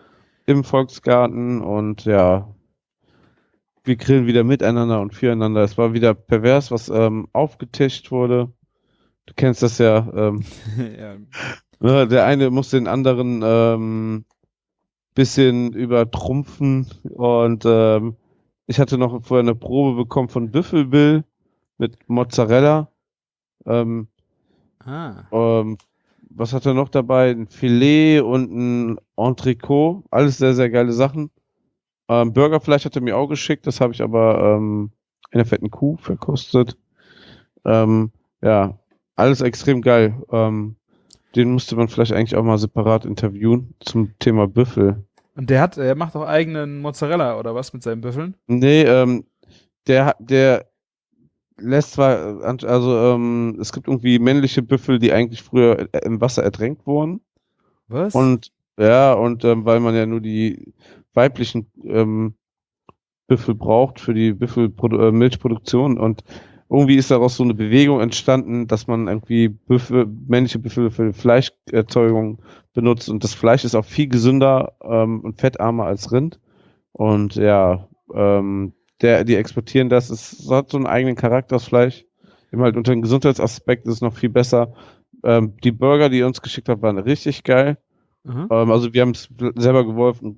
im Volksgarten und ja, wir grillen wieder miteinander und füreinander. Es war wieder pervers, was aufgetischt wurde. Du kennst das ja. Ja. Ne, der eine muss den anderen bisschen übertrumpfen und ich hatte noch vorher eine Probe bekommen von Büffelbill mit Mozzarella. Ähm, Ah. Was hat er noch dabei? Ein Filet und ein Entrecot. Alles sehr, sehr geile Sachen. Burgerfleisch hat er mir auch geschickt, das habe ich aber in der fetten Kuh verkostet. Ja, alles extrem geil. Den müsste man vielleicht eigentlich auch mal separat interviewen zum Thema Büffel. Und er macht auch eigenen Mozzarella oder was mit seinen Büffeln? Nee, der lässt zwar, es gibt irgendwie männliche Büffel, die eigentlich früher im Wasser ertränkt wurden. Was? Und weil man ja nur die weiblichen Büffel braucht für die Milchproduktion und irgendwie ist daraus so eine Bewegung entstanden, dass man irgendwie männliche Büffel für Fleischerzeugung benutzt und das Fleisch ist auch viel gesünder und fettarmer als Rind und ja, die exportieren das, es hat so einen eigenen Charakter, das Fleisch, eben halt unter dem Gesundheitsaspekt ist es noch viel besser. Die Burger, die ihr uns geschickt habt, waren richtig geil. Mhm. Also wir haben es selber geworfen,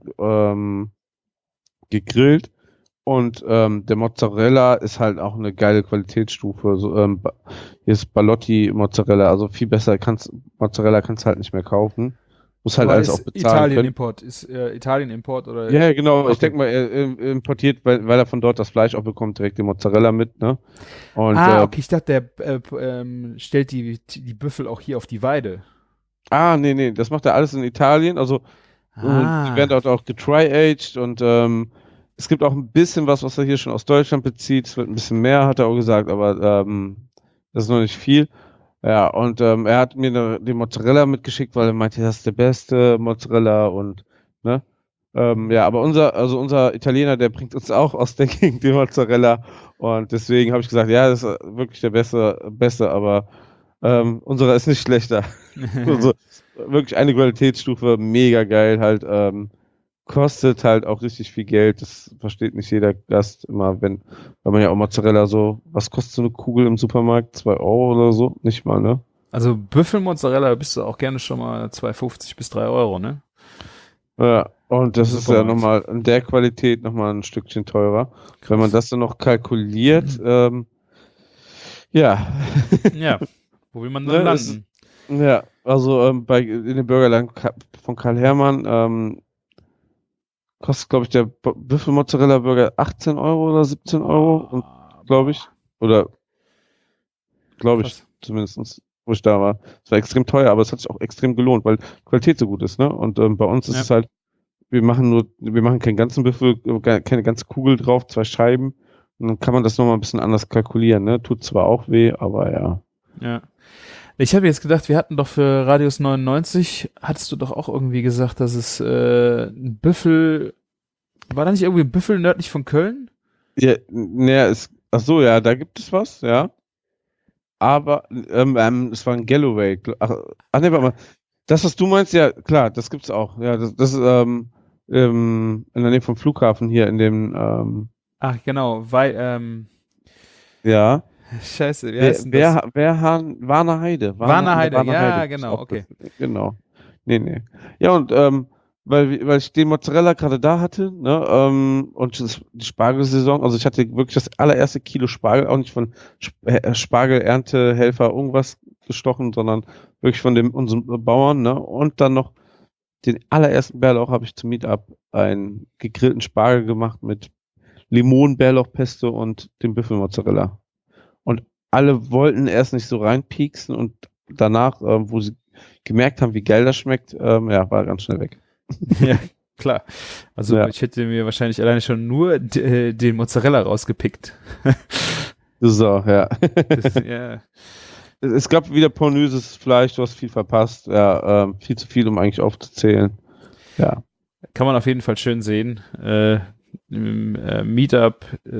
gegrillt und der Mozzarella ist halt auch eine geile Qualitätsstufe. So, hier ist Ballotti Mozzarella, also viel besser Mozzarella kannst du halt nicht mehr kaufen. Muss halt Aber alles ist auch bezahlen können. Italien-Import oder? Ja, genau. Okay. Ich denke mal, er importiert, weil er von dort das Fleisch auch bekommt, direkt den Mozzarella mit, ne? Und, Okay, ich dachte, der stellt die Büffel auch hier auf die Weide. nee, das macht er alles in Italien. Also die werden dort auch getry-aged und es gibt auch ein bisschen was er hier schon aus Deutschland bezieht. Es wird ein bisschen mehr, hat er auch gesagt, aber das ist noch nicht viel. Ja, und er hat mir den Mozzarella mitgeschickt, weil er meinte, das ist der beste Mozzarella und ne? Ja, aber unser Italiener, der bringt uns auch aus der Gegend den Mozzarella und deswegen habe ich gesagt, ja, das ist wirklich der beste, aber unserer ist nicht schlechter. Also, wirklich eine Qualitätsstufe, mega geil halt, kostet halt auch richtig viel Geld, das versteht nicht jeder Gast immer, weil man ja auch Mozzarella so, was kostet so eine Kugel im Supermarkt? 2 Euro oder so? Nicht mal, ne? Also Büffelmozzarella bist du auch gerne schon mal 2,50 bis 3 Euro, ne? Ja, und das Im ist ja Supermarkt. nochmal in der Qualität nochmal ein Stückchen teurer. Wenn man das dann noch kalkuliert, ja. Ja, wo will man dann Ne, das landen? Ja, also in dem Burgerland von Karl Hermann kostet, glaube ich, der Büffelmozzarella-Burger 18 Euro oder 17 Euro, glaube ich. Oder glaube ich Krass. zumindest, wo ich da war. Es war extrem teuer, aber es hat sich auch extrem gelohnt, weil die Qualität so gut ist, ne? Und bei uns ist Ja. es halt, wir machen keinen ganzen Büffel, keine ganze Kugel drauf, 2 Scheiben. Und dann kann man das nochmal ein bisschen anders kalkulieren, ne? Tut zwar auch weh, aber ja. Ja. Ich habe jetzt gedacht, wir hatten doch für Radius 99, hattest du doch auch irgendwie gesagt, dass es ein Büffel, war da nicht irgendwie ein Büffel nördlich von Köln? Ja, ach so, ja, da gibt es was, ja. Aber es war ein Galloway. Ach nee, warte mal. Das, was du meinst, ja, klar, das gibt's auch. Ja, das ist in der Nähe vom Flughafen hier in dem, Ach, genau, weil, ja. scheiße, wie heißt denn das? Warner Heide. Warner Heide, Warner ja, Heide gibt's genau, auch okay. Genau. Nee. Ja, und weil ich den Mozzarella gerade da hatte, ne, und die Spargelsaison, also ich hatte wirklich das allererste Kilo Spargel, auch nicht von Spargelerntehelfer irgendwas gestochen, sondern wirklich von unseren Bauern, ne, und dann noch den allerersten Bärlauch habe ich zum Meetup einen gegrillten Spargel gemacht mit Limonen-Bärlauchpesto und dem Büffelmozzarella. Und alle wollten erst nicht so reinpieksen und danach, wo sie gemerkt haben, wie geil das schmeckt, ja, war ganz schnell weg. Ja, klar. Also Ja. ich hätte mir wahrscheinlich alleine schon nur den Mozzarella rausgepickt. So, ja. Ja. Es gab wieder pornöses Fleisch, du hast viel verpasst. Ja, viel zu viel, um eigentlich aufzuzählen. Ja. Kann man auf jeden Fall schön sehen. Im Meetup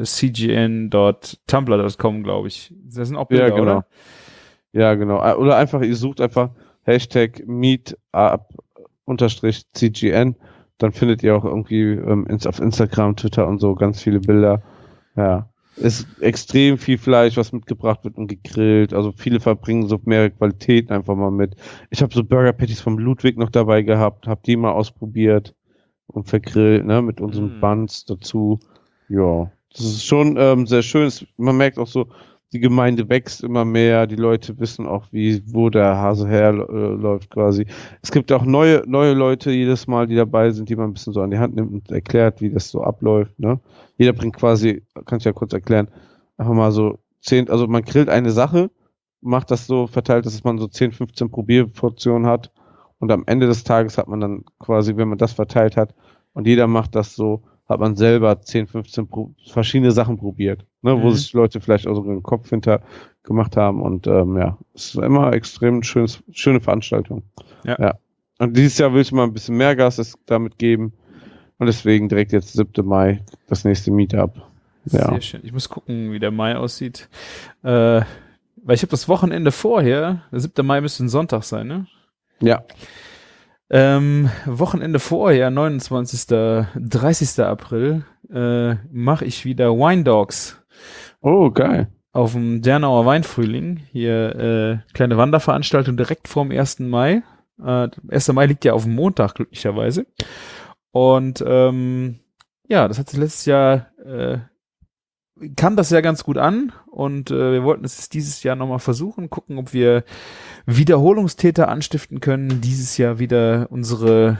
cgn.tumblr.com, glaube ich. Das sind auch Bilder, Ja, genau. oder? Ja, genau. Oder ihr sucht einfach Hashtag Meetup_CGN. Dann findet ihr auch irgendwie auf Instagram, Twitter und so ganz viele Bilder. Ja. Ist extrem viel Fleisch, was mitgebracht wird und gegrillt. Also viele verbringen so mehrere Qualitäten einfach mal mit. Ich habe so Burger Patties vom Ludwig noch dabei gehabt, habe die mal ausprobiert und vergrillt, ne, mit unseren Buns dazu. Ja, das ist schon sehr schön. Man merkt auch so, die Gemeinde wächst immer mehr. Die Leute wissen auch, wo der Hase herläuft quasi. Es gibt auch neue Leute jedes Mal, die dabei sind, die man ein bisschen so an die Hand nimmt und erklärt, wie das so abläuft, ne? Jeder bringt quasi, kann ich ja kurz erklären, einfach mal so 10, also man grillt eine Sache, macht das so verteilt, dass man so 10, 15 Probierportionen hat und am Ende des Tages hat man dann quasi, wenn man das verteilt hat und jeder macht das so, hat man selber 10, 15 verschiedene Sachen probiert, ne, wo sich Leute vielleicht auch so den Kopf hinter gemacht haben und ja, es ist immer extrem schöne Veranstaltung. Ja. Und dieses Jahr will ich mal ein bisschen mehr Gas damit geben und deswegen direkt jetzt 7. Mai das nächste Meetup. Ja. Sehr schön. Ich muss gucken, wie der Mai aussieht. Weil ich habe das Wochenende vorher, der 7. Mai müsste ein Sonntag sein, ne? Ja. Wochenende vorher, 29. 30. April, mache ich wieder Wine Dogs. Oh, geil. Auf dem Dernauer Weinfrühling. Hier kleine Wanderveranstaltung direkt vorm 1. Mai. 1. Mai liegt ja auf dem Montag, glücklicherweise. Und ja, das hat sich letztes Jahr, kam das ja ganz gut an. Und wir wollten es dieses Jahr nochmal versuchen, gucken, ob wir Wiederholungstäter anstiften können, dieses Jahr wieder unsere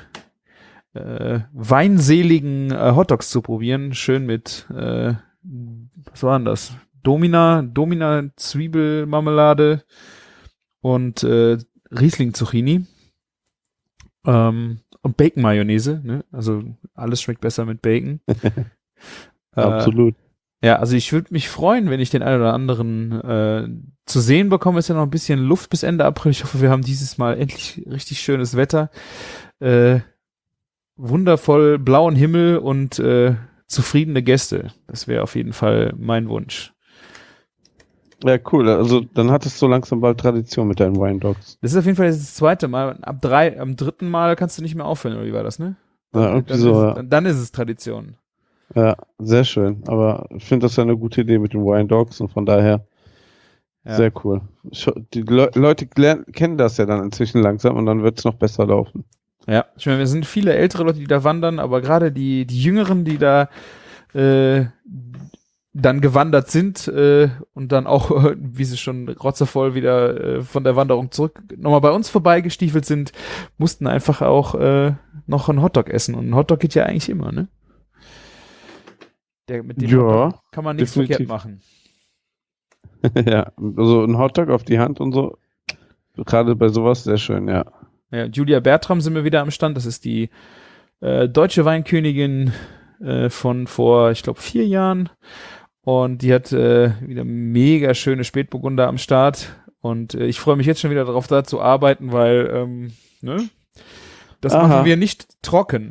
weinseligen Hotdogs zu probieren. Schön mit, was war denn das? Domina Zwiebelmarmelade und Riesling Zucchini. Und Bacon-Mayonnaise, ne? Also alles schmeckt besser mit Bacon. Absolut. Ja, also ich würde mich freuen, wenn ich den einen oder anderen zu sehen bekomme. Ist ja noch ein bisschen Luft bis Ende April. Ich hoffe, wir haben dieses Mal endlich richtig schönes Wetter. Wundervoll blauen Himmel und zufriedene Gäste. Das wäre auf jeden Fall mein Wunsch. Ja, cool. Also dann hat es so langsam bald Tradition mit deinen Wine Dogs. Das ist auf jeden Fall das 2. Mal. Am 3. Mal kannst du nicht mehr aufhören, oder wie war das, ne? Ja, irgendwie so, dann ist es Tradition. Ja, sehr schön. Aber ich finde das ja eine gute Idee mit den Wine Dogs und von daher sehr cool. Die Leute kennen das ja dann inzwischen langsam und dann wird es noch besser laufen. Ja, ich meine, wir sind viele ältere Leute, die da wandern, aber gerade die Jüngeren, die da dann gewandert sind und dann auch, wie sie schon rotzevoll wieder von der Wanderung zurück nochmal bei uns vorbeigestiefelt sind, mussten einfach auch noch einen Hotdog essen. Und ein Hotdog geht ja eigentlich immer, ne? Mit dem Hotdog kann man nichts verkehrt machen. Ja, also ein Hotdog auf die Hand und so, gerade bei sowas sehr schön, ja. Ja, Julia Bertram sind wir wieder am Stand. Das ist die deutsche Weinkönigin von vor, ich glaube, 4 Jahren. Und die hat wieder mega schöne Spätburgunder am Start. Und ich freue mich jetzt schon wieder darauf, da zu arbeiten, weil ne? Das machen wir nicht trocken.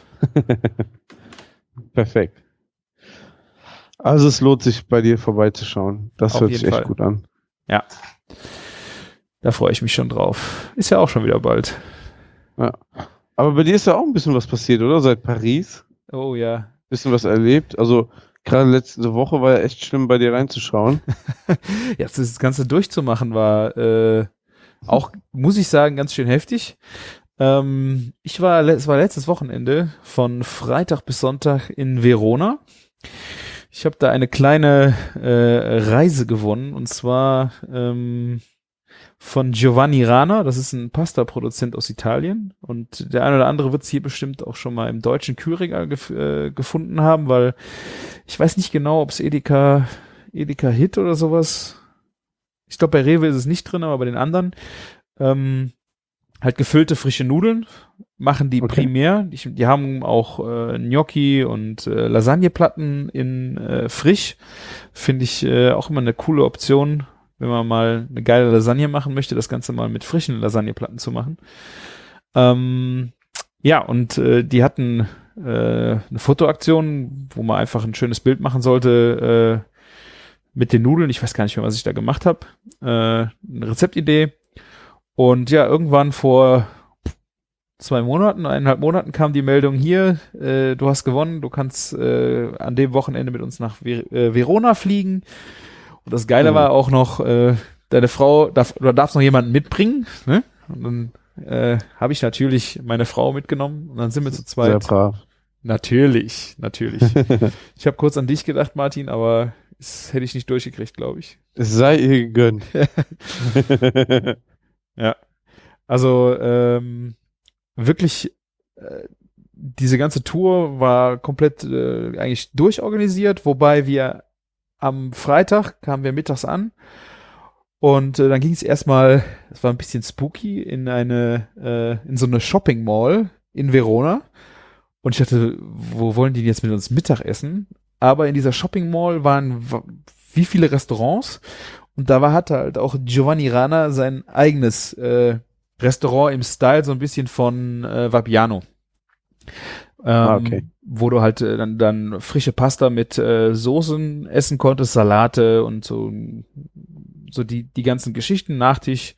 Perfekt. Also es lohnt sich, bei dir vorbeizuschauen. Das hört sich echt gut an. Ja. Da freue ich mich schon drauf. Ist ja auch schon wieder bald. Ja. Aber bei dir ist ja auch ein bisschen was passiert, oder? Seit Paris. Oh ja. Bisschen was erlebt. Also gerade letzte Woche war ja echt schlimm, bei dir reinzuschauen. Ja, das Ganze durchzumachen war auch, muss ich sagen, ganz schön heftig. Es war letztes Wochenende von Freitag bis Sonntag in Verona. Ich habe da eine kleine Reise gewonnen und zwar von Giovanni Rana, das ist ein Pasta-Produzent aus Italien und der eine oder andere wird es hier bestimmt auch schon mal im deutschen Kühlregal gefunden haben, weil ich weiß nicht genau, ob es Edeka Hit oder sowas, ich glaube bei Rewe ist es nicht drin, aber bei den anderen halt gefüllte frische Nudeln machen die primär, die haben auch Gnocchi und Lasagneplatten in frisch, finde ich auch immer eine coole Option, wenn man mal eine geile Lasagne machen möchte, das Ganze mal mit frischen Lasagneplatten zu machen. Ja, und die hatten eine Fotoaktion, wo man einfach ein schönes Bild machen sollte mit den Nudeln. Ich weiß gar nicht mehr, was ich da gemacht habe. Eine Rezeptidee. Und ja, irgendwann vor 2 Monaten, 1,5 Monaten kam die Meldung hier, du hast gewonnen, du kannst an dem Wochenende mit uns nach Verona fliegen. Und das Geile war auch noch, deine Frau, darfst noch jemanden mitbringen, ne? Und dann habe ich natürlich meine Frau mitgenommen und dann sind wir zu zweit. Sehr brav. Natürlich. Ich habe kurz an dich gedacht, Martin, aber das hätte ich nicht durchgekriegt, glaube ich. Es sei ihr gegönnt. Ja. Also wirklich, diese ganze Tour war komplett eigentlich durchorganisiert, wobei wir am Freitag kamen wir mittags an und dann ging es erstmal, es war ein bisschen spooky, in so eine Shopping Mall in Verona. Und ich dachte, wo wollen die jetzt mit uns Mittag essen? Aber in dieser Shopping Mall waren wie viele Restaurants und hatte halt auch Giovanni Rana sein eigenes Restaurant im Style so ein bisschen von Vapiano. Okay. Wo du halt dann frische Pasta mit Soßen essen konntest, Salate und so die ganzen Geschichten, Nachtisch.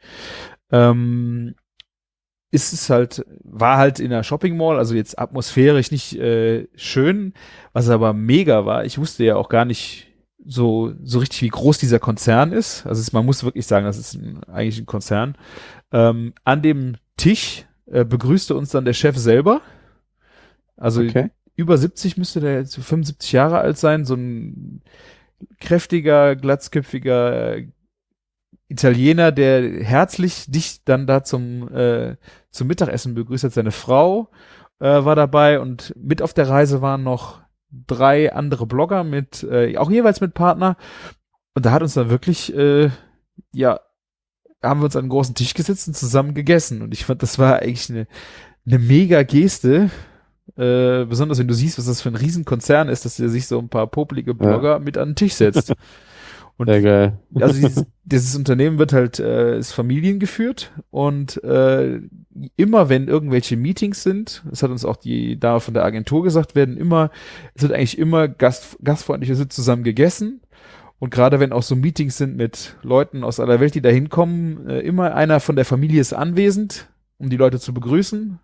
War halt in der Shopping Mall, also jetzt atmosphärisch nicht schön, was aber mega war. Ich wusste ja auch gar nicht so richtig, wie groß dieser Konzern ist. Also man muss wirklich sagen, das ist eigentlich ein Konzern. An dem Tisch begrüßte uns dann der Chef selber. Also über 70 müsste der jetzt 75 Jahre alt sein, so ein kräftiger, glatzköpfiger Italiener, der herzlich dich dann da zum Mittagessen begrüßt hat. Seine Frau war dabei und mit auf der Reise waren noch 3 andere Blogger auch jeweils mit Partner. Und da hat uns dann wirklich, haben wir uns an einen großen Tisch gesetzt und zusammen gegessen. Und ich fand, das war eigentlich eine mega Geste. Besonders wenn du siehst, was das für ein Riesenkonzern ist, dass der sich so ein paar popelige Blogger mit an den Tisch setzt. Und sehr geil. Also dieses Unternehmen wird halt ist familiengeführt und immer wenn irgendwelche Meetings sind, das hat uns auch die Dame von der Agentur gesagt, es wird eigentlich immer gastfreundlich, es wird zusammen gegessen und gerade wenn auch so Meetings sind mit Leuten aus aller Welt, die da hinkommen, immer einer von der Familie ist anwesend, um die Leute zu begrüßen.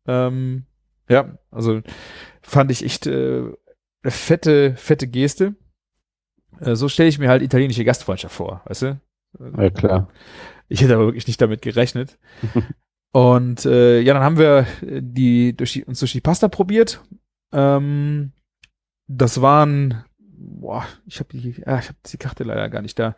Also fand ich echt eine fette Geste. So stelle ich mir halt italienische Gastfreundschaft vor, weißt du? Ja, klar. Ich hätte aber wirklich nicht damit gerechnet. Und dann haben wir uns durch die Pasta probiert. Das waren, ich habe die Karte leider gar nicht da.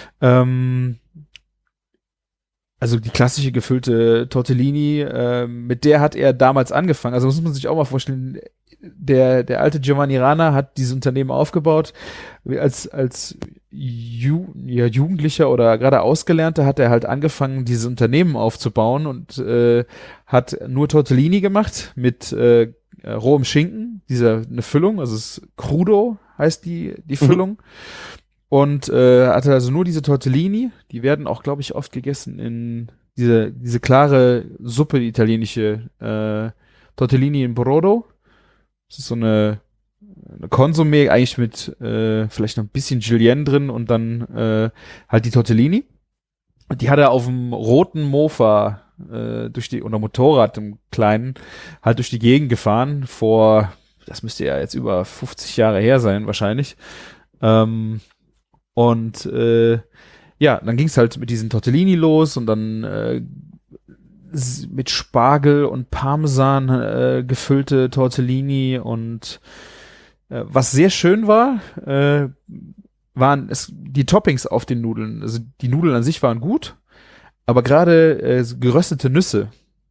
Also die klassische gefüllte Tortellini, mit der hat er damals angefangen. Also muss man sich auch mal vorstellen, der alte Giovanni Rana hat dieses Unternehmen aufgebaut. Als Jugendlicher oder gerade Ausgelernter hat er halt angefangen, dieses Unternehmen aufzubauen und hat nur Tortellini gemacht mit rohem Schinken, eine Füllung, also es ist Crudo heißt die Füllung. Und hatte also nur diese Tortellini, die werden auch, glaube ich, oft gegessen in diese klare Suppe, die italienische Tortellini in Brodo. Das ist so eine Konsumé, eigentlich mit vielleicht noch ein bisschen Julienne drin und dann halt die Tortellini. Und die hat er auf dem roten Mofa oder Motorrad im Kleinen halt durch die Gegend gefahren das müsste ja jetzt über 50 Jahre her sein wahrscheinlich. Dann ging es halt mit diesen Tortellini los und dann mit Spargel und Parmesan gefüllte Tortellini und was sehr schön war, waren die Toppings auf den Nudeln. Also die Nudeln an sich waren gut, aber gerade geröstete Nüsse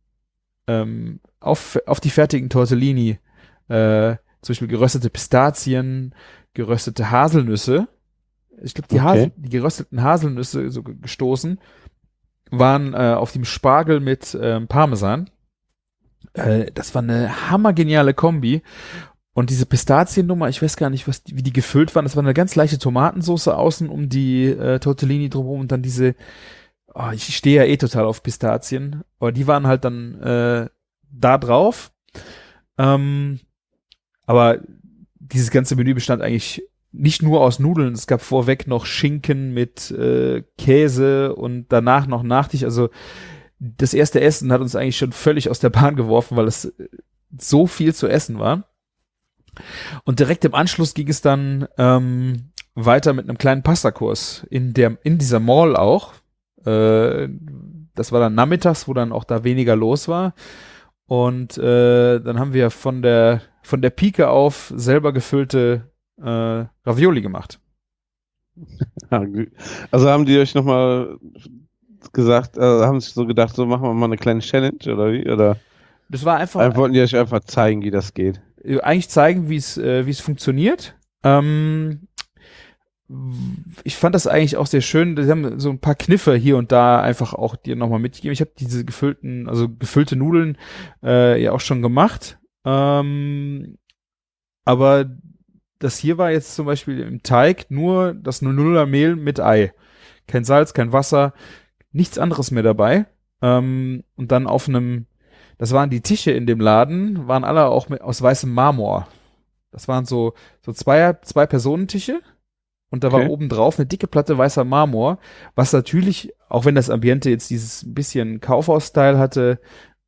auf die fertigen Tortellini, zum Beispiel geröstete Pistazien, geröstete Haselnüsse. Ich glaube, die gerösteten Haselnüsse so gestoßen waren auf dem Spargel mit Parmesan. Das war eine hammergeniale Kombi. Und diese Pistaziennummer, ich weiß gar nicht, wie die gefüllt waren. Das war eine ganz leichte Tomatensauce außen um die Tortellini drumherum und dann ich stehe ja total auf Pistazien, aber die waren halt dann da drauf. Aber dieses ganze Menü bestand eigentlich nicht nur aus Nudeln, es gab vorweg noch Schinken mit Käse und danach noch Nachtisch. Also das erste Essen hat uns eigentlich schon völlig aus der Bahn geworfen, weil es so viel zu essen war. Und direkt im Anschluss ging es dann weiter mit einem kleinen Pastakurs in dieser Mall auch. Das war dann nachmittags, wo dann auch da weniger los war. Und dann haben wir von der Pike auf selber gefüllte Ravioli gemacht. Also haben die euch nochmal gesagt, haben sich so gedacht, so machen wir mal eine kleine Challenge oder wie? Oder Das war einfach wollten die euch einfach zeigen, wie das geht? eigentlich zeigen, wie es funktioniert. Ich fand das eigentlich auch sehr schön. Sie haben so ein paar Kniffe hier und da einfach auch dir nochmal mitgegeben. Ich habe diese gefüllte Nudeln ja auch schon gemacht. Aber das hier war jetzt zum Beispiel im Teig nur das 00er Mehl mit Ei. Kein Salz, kein Wasser, nichts anderes mehr dabei. Und dann das waren die Tische in dem Laden, waren alle auch aus weißem Marmor. Das waren so Zwei-Personen-Tische. Und da war oben drauf eine dicke Platte weißer Marmor, was natürlich, auch wenn das Ambiente jetzt dieses bisschen Kaufhaus-Style hatte,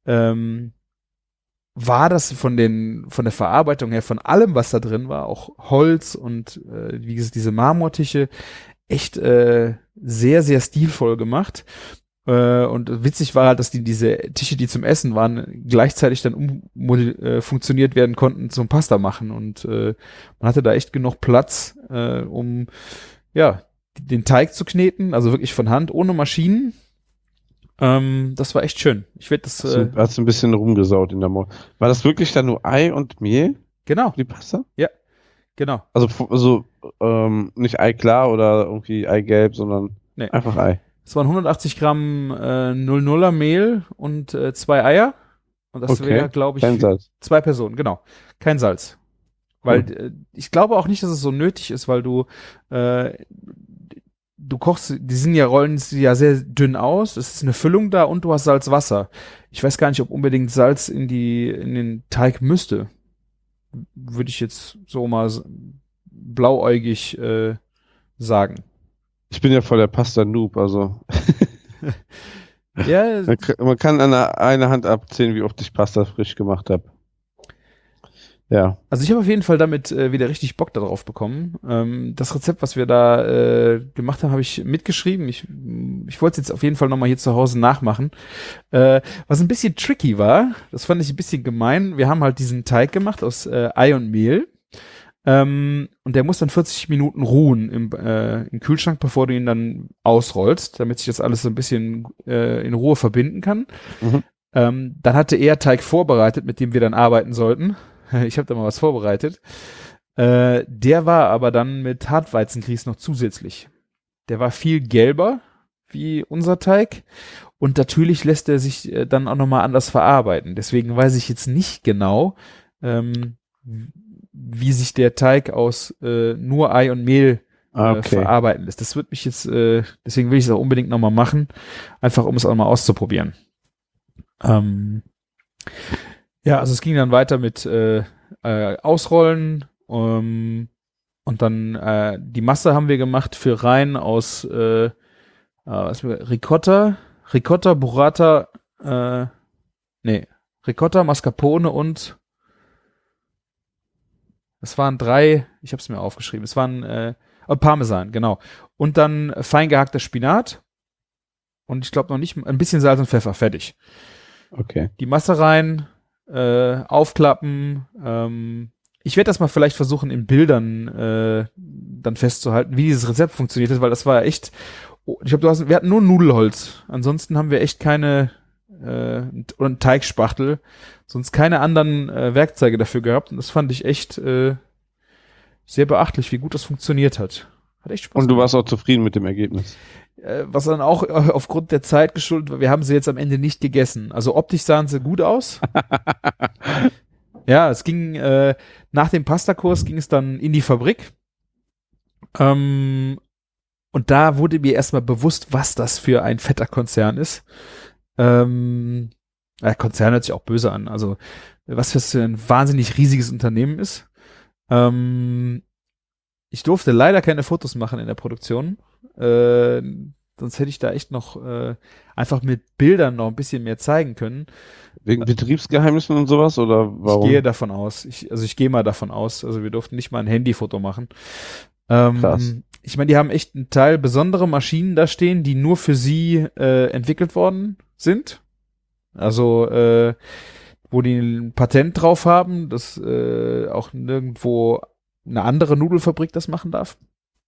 war das von der Verarbeitung her, von allem, was da drin war, auch Holz und wie gesagt, diese Marmortische, echt sehr, sehr stilvoll gemacht. Und witzig war halt, dass diese Tische, die zum Essen waren, gleichzeitig dann funktioniert werden konnten zum Pasta machen. Und man hatte da echt genug Platz, um ja den Teig zu kneten, also wirklich von Hand, ohne Maschinen. Das war echt schön. Ich werde das. Hast du ein bisschen rumgesaut in der Mall. War das wirklich dann nur Ei und Mehl? Genau. Die Pasta? Ja, genau. Also nicht Eiklar oder irgendwie Eigelb, sondern einfach Ei. Es waren 180 Gramm 00er Mehl und 2 Eier. Und das wäre, glaube ich, kein Salz. 2 Personen, genau. Kein Salz. Weil ich glaube auch nicht, dass es so nötig ist, weil du kochst, rollen sie ja sehr dünn aus, es ist eine Füllung da und du hast Salz-Wasser. Ich weiß gar nicht, ob unbedingt Salz in den Teig müsste. Würde ich jetzt so mal blauäugig sagen. Ich bin ja voll der Pasta-Noob, also ja, man kann an einer Hand abzählen, wie oft ich Pasta frisch gemacht habe. Ja. Also ich habe auf jeden Fall damit wieder richtig Bock darauf bekommen. Das Rezept, was wir da gemacht haben, habe ich mitgeschrieben. Ich wollte es jetzt auf jeden Fall nochmal hier zu Hause nachmachen. Was ein bisschen tricky war, das fand ich ein bisschen gemein. Wir haben halt diesen Teig gemacht aus Ei und Mehl. Und der muss dann 40 Minuten ruhen im Kühlschrank, bevor du ihn dann ausrollst, damit sich das alles so ein bisschen in Ruhe verbinden kann. Mhm. Dann hatte er Teig vorbereitet, mit dem wir dann arbeiten sollten. Ich habe da mal was vorbereitet. Der war aber dann mit Hartweizengrieß noch zusätzlich. Der war viel gelber wie unser Teig und natürlich lässt er sich dann auch nochmal anders verarbeiten. Deswegen weiß ich jetzt nicht genau, wie sich der Teig aus nur Ei und Mehl verarbeiten lässt. Das wird mich jetzt, deswegen will ich es auch unbedingt nochmal machen, einfach um es auch mal auszuprobieren. Ja, also es ging dann weiter mit Ausrollen und dann die Masse haben wir gemacht für Rein aus Ricotta, Burrata, Ricotta, Mascarpone und es waren 3, ich habe es mir aufgeschrieben, es waren Parmesan, genau. Und dann fein gehackter Spinat und ich glaube noch nicht, ein bisschen Salz und Pfeffer, fertig. Okay. Die Masse rein, aufklappen. Ich werde das mal vielleicht versuchen, in Bildern dann festzuhalten, wie dieses Rezept funktioniert hat, weil das war echt, ich glaube, wir hatten nur Nudelholz. Ansonsten haben wir echt keine oder einen Teigspachtel, sonst keine anderen Werkzeuge dafür gehabt. Und das fand ich echt sehr beachtlich, wie gut das funktioniert hat. Hat echt Spaß gemacht. Und du warst auch zufrieden mit dem Ergebnis? Was dann auch aufgrund der Zeit geschuldet war, wir haben sie jetzt am Ende nicht gegessen. Also optisch sahen sie gut aus. Ja, es ging, nach dem Pastakurs ging es dann in die Fabrik. Und da wurde mir erstmal bewusst, was das für ein fetter Konzern ist. Konzern hört sich auch böse an. Also, was das für ein wahnsinnig riesiges Unternehmen ist. Ich durfte leider keine Fotos machen in der Produktion. sonst hätte ich da echt noch einfach mit Bildern noch ein bisschen mehr zeigen können. Wegen Betriebsgeheimnissen und sowas oder warum? Ich gehe davon aus. Ich gehe mal davon aus. Also wir durften nicht mal ein Handyfoto machen. Krass. Ich meine, die haben echt einen Teil besondere Maschinen da stehen, die nur für sie entwickelt worden sind. Also wo die ein Patent drauf haben, dass auch nirgendwo eine andere Nudelfabrik das machen darf.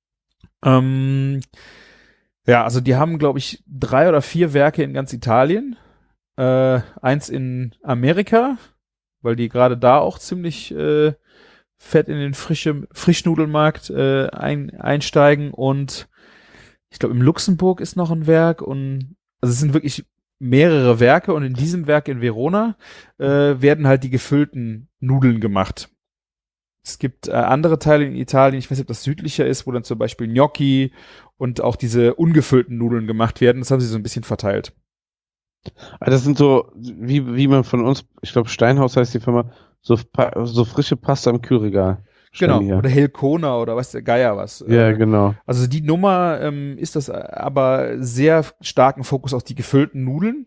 Ja, also die haben, glaube ich, 3 oder 4 Werke in ganz Italien. Eins in Amerika, weil die gerade da auch ziemlich fett in den Frischnudelmarkt einsteigen, und ich glaube im Luxemburg ist noch ein Werk, und also es sind wirklich mehrere Werke, und in diesem Werk in Verona werden halt die gefüllten Nudeln gemacht. Es gibt andere Teile in Italien, ich weiß nicht, ob das südlicher ist, wo dann zum Beispiel Gnocchi und auch diese ungefüllten Nudeln gemacht werden. Das haben sie so ein bisschen verteilt. Also das sind so, wie man von uns, ich glaube Steinhaus heißt die Firma, so frische Pasta im Kühlregal. Genau, Hier. oder Helkona oder was der Geier was. Ja, genau. Also die Nummer ist das aber sehr starken Fokus auf die gefüllten Nudeln.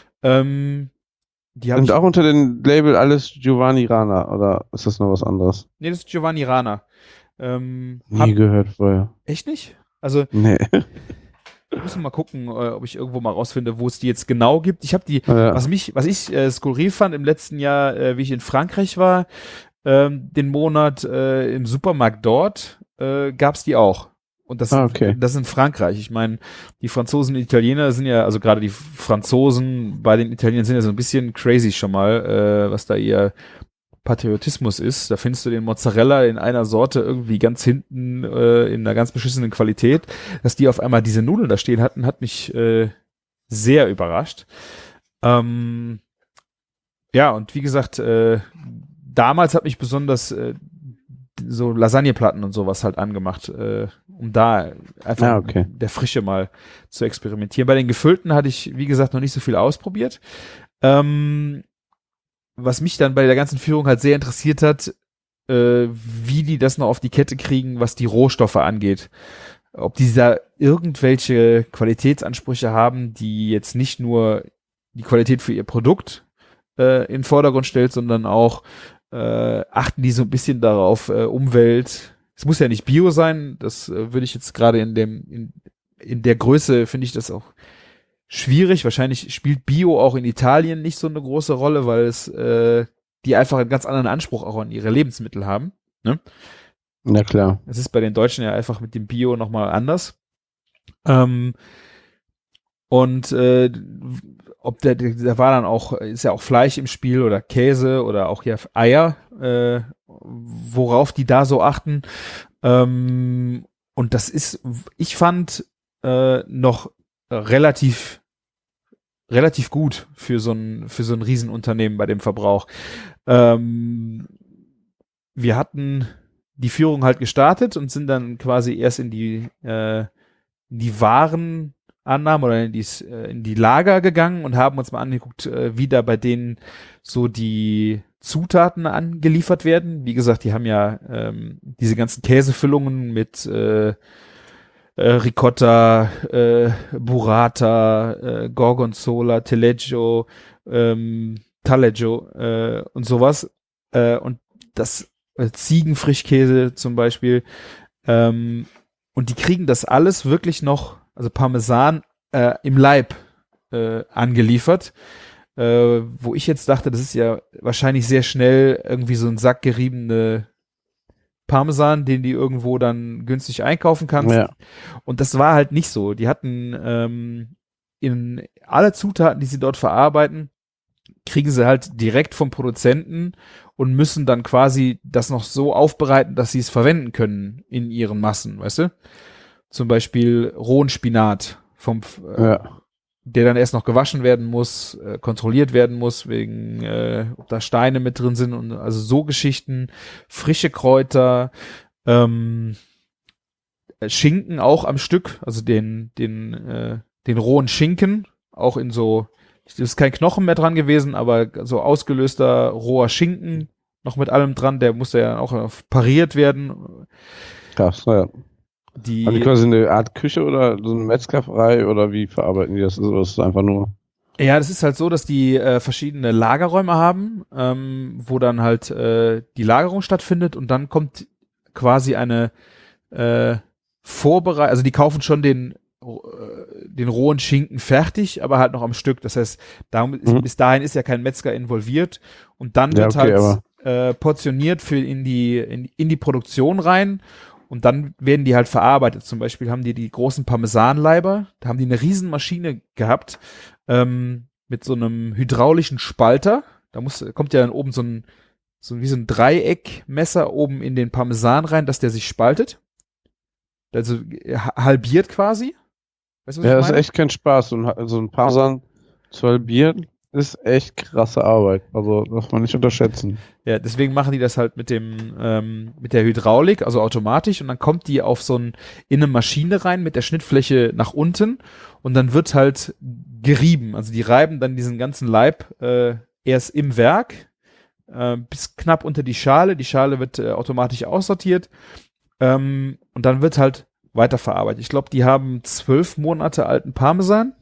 Die Und auch unter dem Label alles Giovanni Rana, oder ist das noch was anderes? Nee, das ist Giovanni Rana. Nie gehört vorher. Echt nicht? Also Nee. ich muss mal gucken, ob ich irgendwo mal rausfinde, wo es die jetzt genau gibt. Ich habe die, Ja. was ich skurril fand im letzten Jahr, wie ich in Frankreich war, den Monat im Supermarkt dort, gab's die auch. Und das ist in Frankreich. Ich meine, die Franzosen und Italiener sind ja, also gerade die Franzosen bei den Italienern sind ja so ein bisschen crazy schon mal, was da ihr Patriotismus ist. Da findest du den Mozzarella in einer Sorte irgendwie ganz hinten in einer ganz beschissenen Qualität. Dass die auf einmal diese Nudeln da stehen hatten, hat mich sehr überrascht. Ja, und wie gesagt, damals hat mich besonders so Lasagneplatten und sowas halt angemacht, um da einfach der Frische mal zu experimentieren. Bei den Gefüllten hatte ich, wie gesagt, noch nicht so viel ausprobiert. Was mich dann bei der ganzen Führung halt sehr interessiert hat, wie die das noch auf die Kette kriegen, was die Rohstoffe angeht. Ob die da irgendwelche Qualitätsansprüche haben, die jetzt nicht nur die Qualität für ihr Produkt in den Vordergrund stellt, sondern auch achten die so ein bisschen darauf, Umwelt. Es muss ja nicht Bio sein, das würde ich jetzt gerade in der Größe finde ich das auch schwierig. Wahrscheinlich spielt Bio auch in Italien nicht so eine große Rolle, weil es die einfach einen ganz anderen Anspruch auch an ihre Lebensmittel haben. Ne? Na klar. Das ist bei den Deutschen ja einfach mit dem Bio nochmal anders. Ob da war dann auch, ist ja auch Fleisch im Spiel oder Käse oder auch ja Eier, worauf die da so achten. Und das ist, ich fand, noch relativ gut für so ein Riesenunternehmen bei dem Verbrauch. Wir hatten die Führung halt gestartet und sind dann quasi erst in die Warenannahme oder in die Lager gegangen und haben uns mal angeguckt, wie da bei denen so die Zutaten angeliefert werden. Wie gesagt, die haben ja diese ganzen Käsefüllungen mit Ricotta, Burrata, Gorgonzola, Taleggio und sowas. Und das Ziegenfrischkäse zum Beispiel. Und die kriegen das alles wirklich noch, also Parmesan, im Leib angeliefert. Wo ich jetzt dachte, das ist ja wahrscheinlich sehr schnell irgendwie so ein Sack geriebene Parmesan, den die irgendwo dann günstig einkaufen kannst. Ja. Und das war halt nicht so. Die hatten in alle Zutaten, die sie dort verarbeiten, kriegen sie halt direkt vom Produzenten und müssen dann quasi das noch so aufbereiten, dass sie es verwenden können in ihren Massen, weißt du? Zum Beispiel rohen Spinat der dann erst noch gewaschen werden muss, kontrolliert werden muss, wegen ob da Steine mit drin sind und also so Geschichten, frische Kräuter, Schinken auch am Stück, also den rohen Schinken, auch in so, es ist kein Knochen mehr dran gewesen, aber so ausgelöster roher Schinken noch mit allem dran, der musste ja auch pariert werden. Krass, ja. Haben die quasi eine Art Küche oder so eine Metzgerei oder wie verarbeiten die das? Also das ist einfach nur. Ja, das ist halt so, dass die verschiedene Lagerräume haben, wo dann halt die Lagerung stattfindet und dann kommt quasi eine Vorbereitung, also die kaufen schon den rohen Schinken fertig, aber halt noch am Stück. Das heißt, bis dahin ist ja kein Metzger involviert und dann wird portioniert in die Produktion rein und dann werden die halt verarbeitet. Zum Beispiel haben die großen Parmesanleiber, da haben die eine riesen Maschine gehabt, mit so einem hydraulischen Spalter. Kommt ja dann oben so wie so ein Dreieckmesser oben in den Parmesan rein, dass der sich spaltet. Also halbiert quasi. Weißt du, was ich meine? Das ist echt kein Spaß. So ein Parmesan zu halbieren ist echt krasse Arbeit. Also darf man nicht unterschätzen. Ja, deswegen machen die das halt mit der Hydraulik, also automatisch, und dann kommt die in eine Maschine rein mit der Schnittfläche nach unten und dann wird halt gerieben. Also die reiben dann diesen ganzen Leib erst im Werk bis knapp unter die Schale. Die Schale wird automatisch aussortiert und dann wird halt weiterverarbeitet. Ich glaube, die haben 12 Monate alten Parmesan,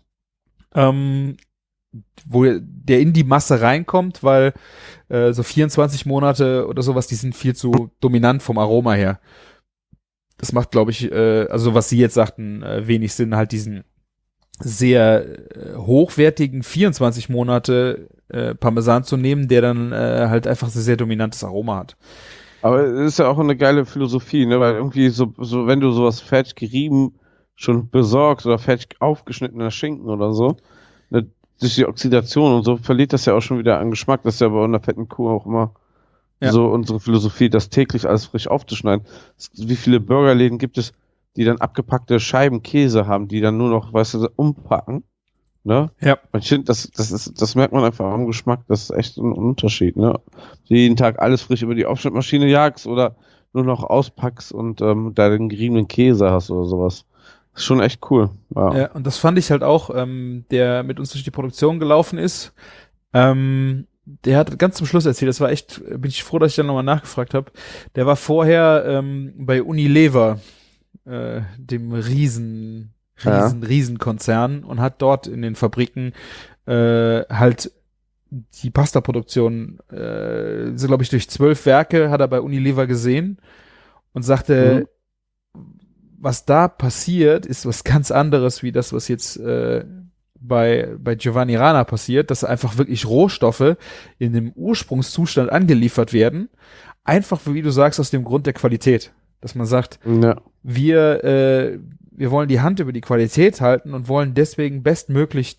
wo der in die Masse reinkommt, weil so 24 Monate oder sowas, die sind viel zu dominant vom Aroma her. Das macht, glaube ich, also was Sie jetzt sagten, wenig Sinn, halt diesen sehr hochwertigen 24 Monate Parmesan zu nehmen, der dann halt einfach ein sehr dominantes Aroma hat. Aber es ist ja auch eine geile Philosophie, ne? Weil irgendwie so wenn du sowas fertig gerieben schon besorgst oder fertig aufgeschnittener Schinken oder so, ne, durch die Oxidation und so verliert das ja auch schon wieder an Geschmack. Das ist ja bei einer fetten Kuh auch immer so unsere Philosophie, das täglich alles frisch aufzuschneiden. Wie viele Burgerläden gibt es, die dann abgepackte Scheiben Käse haben, die dann nur noch, weißt du, umpacken, ne? Ja. Ich finde, das merkt man einfach am Geschmack, das ist echt ein Unterschied, ne? Jeden Tag alles frisch über die Aufschnittmaschine jagst oder nur noch auspackst und da den geriebenen Käse hast oder sowas. Das ist schon echt cool. Ja, und das fand ich halt auch, der mit uns durch die Produktion gelaufen ist, der hat ganz zum Schluss erzählt, das war echt, bin ich froh, dass ich dann nochmal nachgefragt habe, der war vorher bei Unilever, dem Riesenkonzern und hat dort in den Fabriken halt die Pasta-Produktion, so glaube ich durch 12 Werke hat er bei Unilever gesehen und sagte, was da passiert, ist was ganz anderes wie das, was jetzt bei Giovanni Rana passiert, dass einfach wirklich Rohstoffe in dem Ursprungszustand angeliefert werden, einfach, wie du sagst, aus dem Grund der Qualität. Dass man sagt, wir wollen die Hand über die Qualität halten und wollen deswegen bestmöglich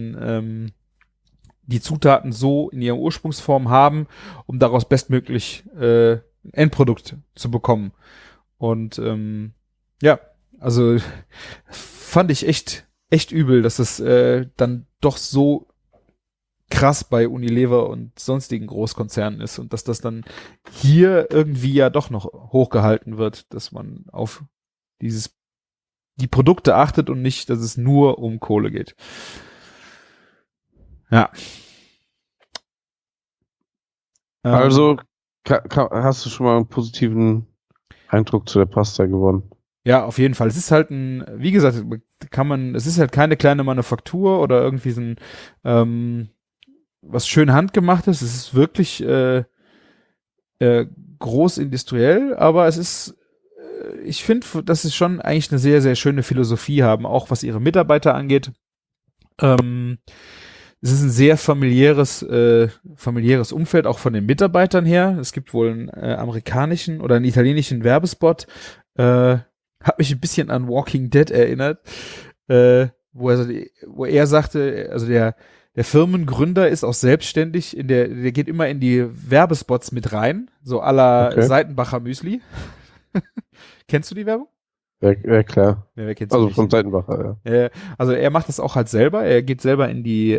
die Zutaten so in ihrer Ursprungsform haben, um daraus bestmöglich Endprodukt zu bekommen. Und also fand ich echt übel, dass das dann doch so krass bei Unilever und sonstigen Großkonzernen ist und dass das dann hier irgendwie ja doch noch hochgehalten wird, dass man auf die Produkte achtet und nicht, dass es nur um Kohle geht. Ja. Also hast du schon mal einen positiven Eindruck zu der Pasta gewonnen? Ja, auf jeden Fall. Es ist halt wie gesagt, es ist halt keine kleine Manufaktur oder irgendwie so ein was schön handgemachtes. Es ist wirklich groß industriell, aber es ist, ich finde, dass es schon eigentlich eine sehr, sehr schöne Philosophie haben, auch was ihre Mitarbeiter angeht. Es ist ein sehr familiäres Umfeld, auch von den Mitarbeitern her. Es gibt wohl einen amerikanischen oder einen italienischen Werbespot, hat mich ein bisschen an Walking Dead erinnert, wo er sagte, also der Firmengründer ist auch selbstständig, der geht immer in die Werbespots mit rein, so à la Seitenbacher Müsli. Kennst du die Werbung? Ja, klar. Ja, wer kennt's also nicht? Von Seitenbacher, ja. Also er macht das auch halt selber, er geht selber in die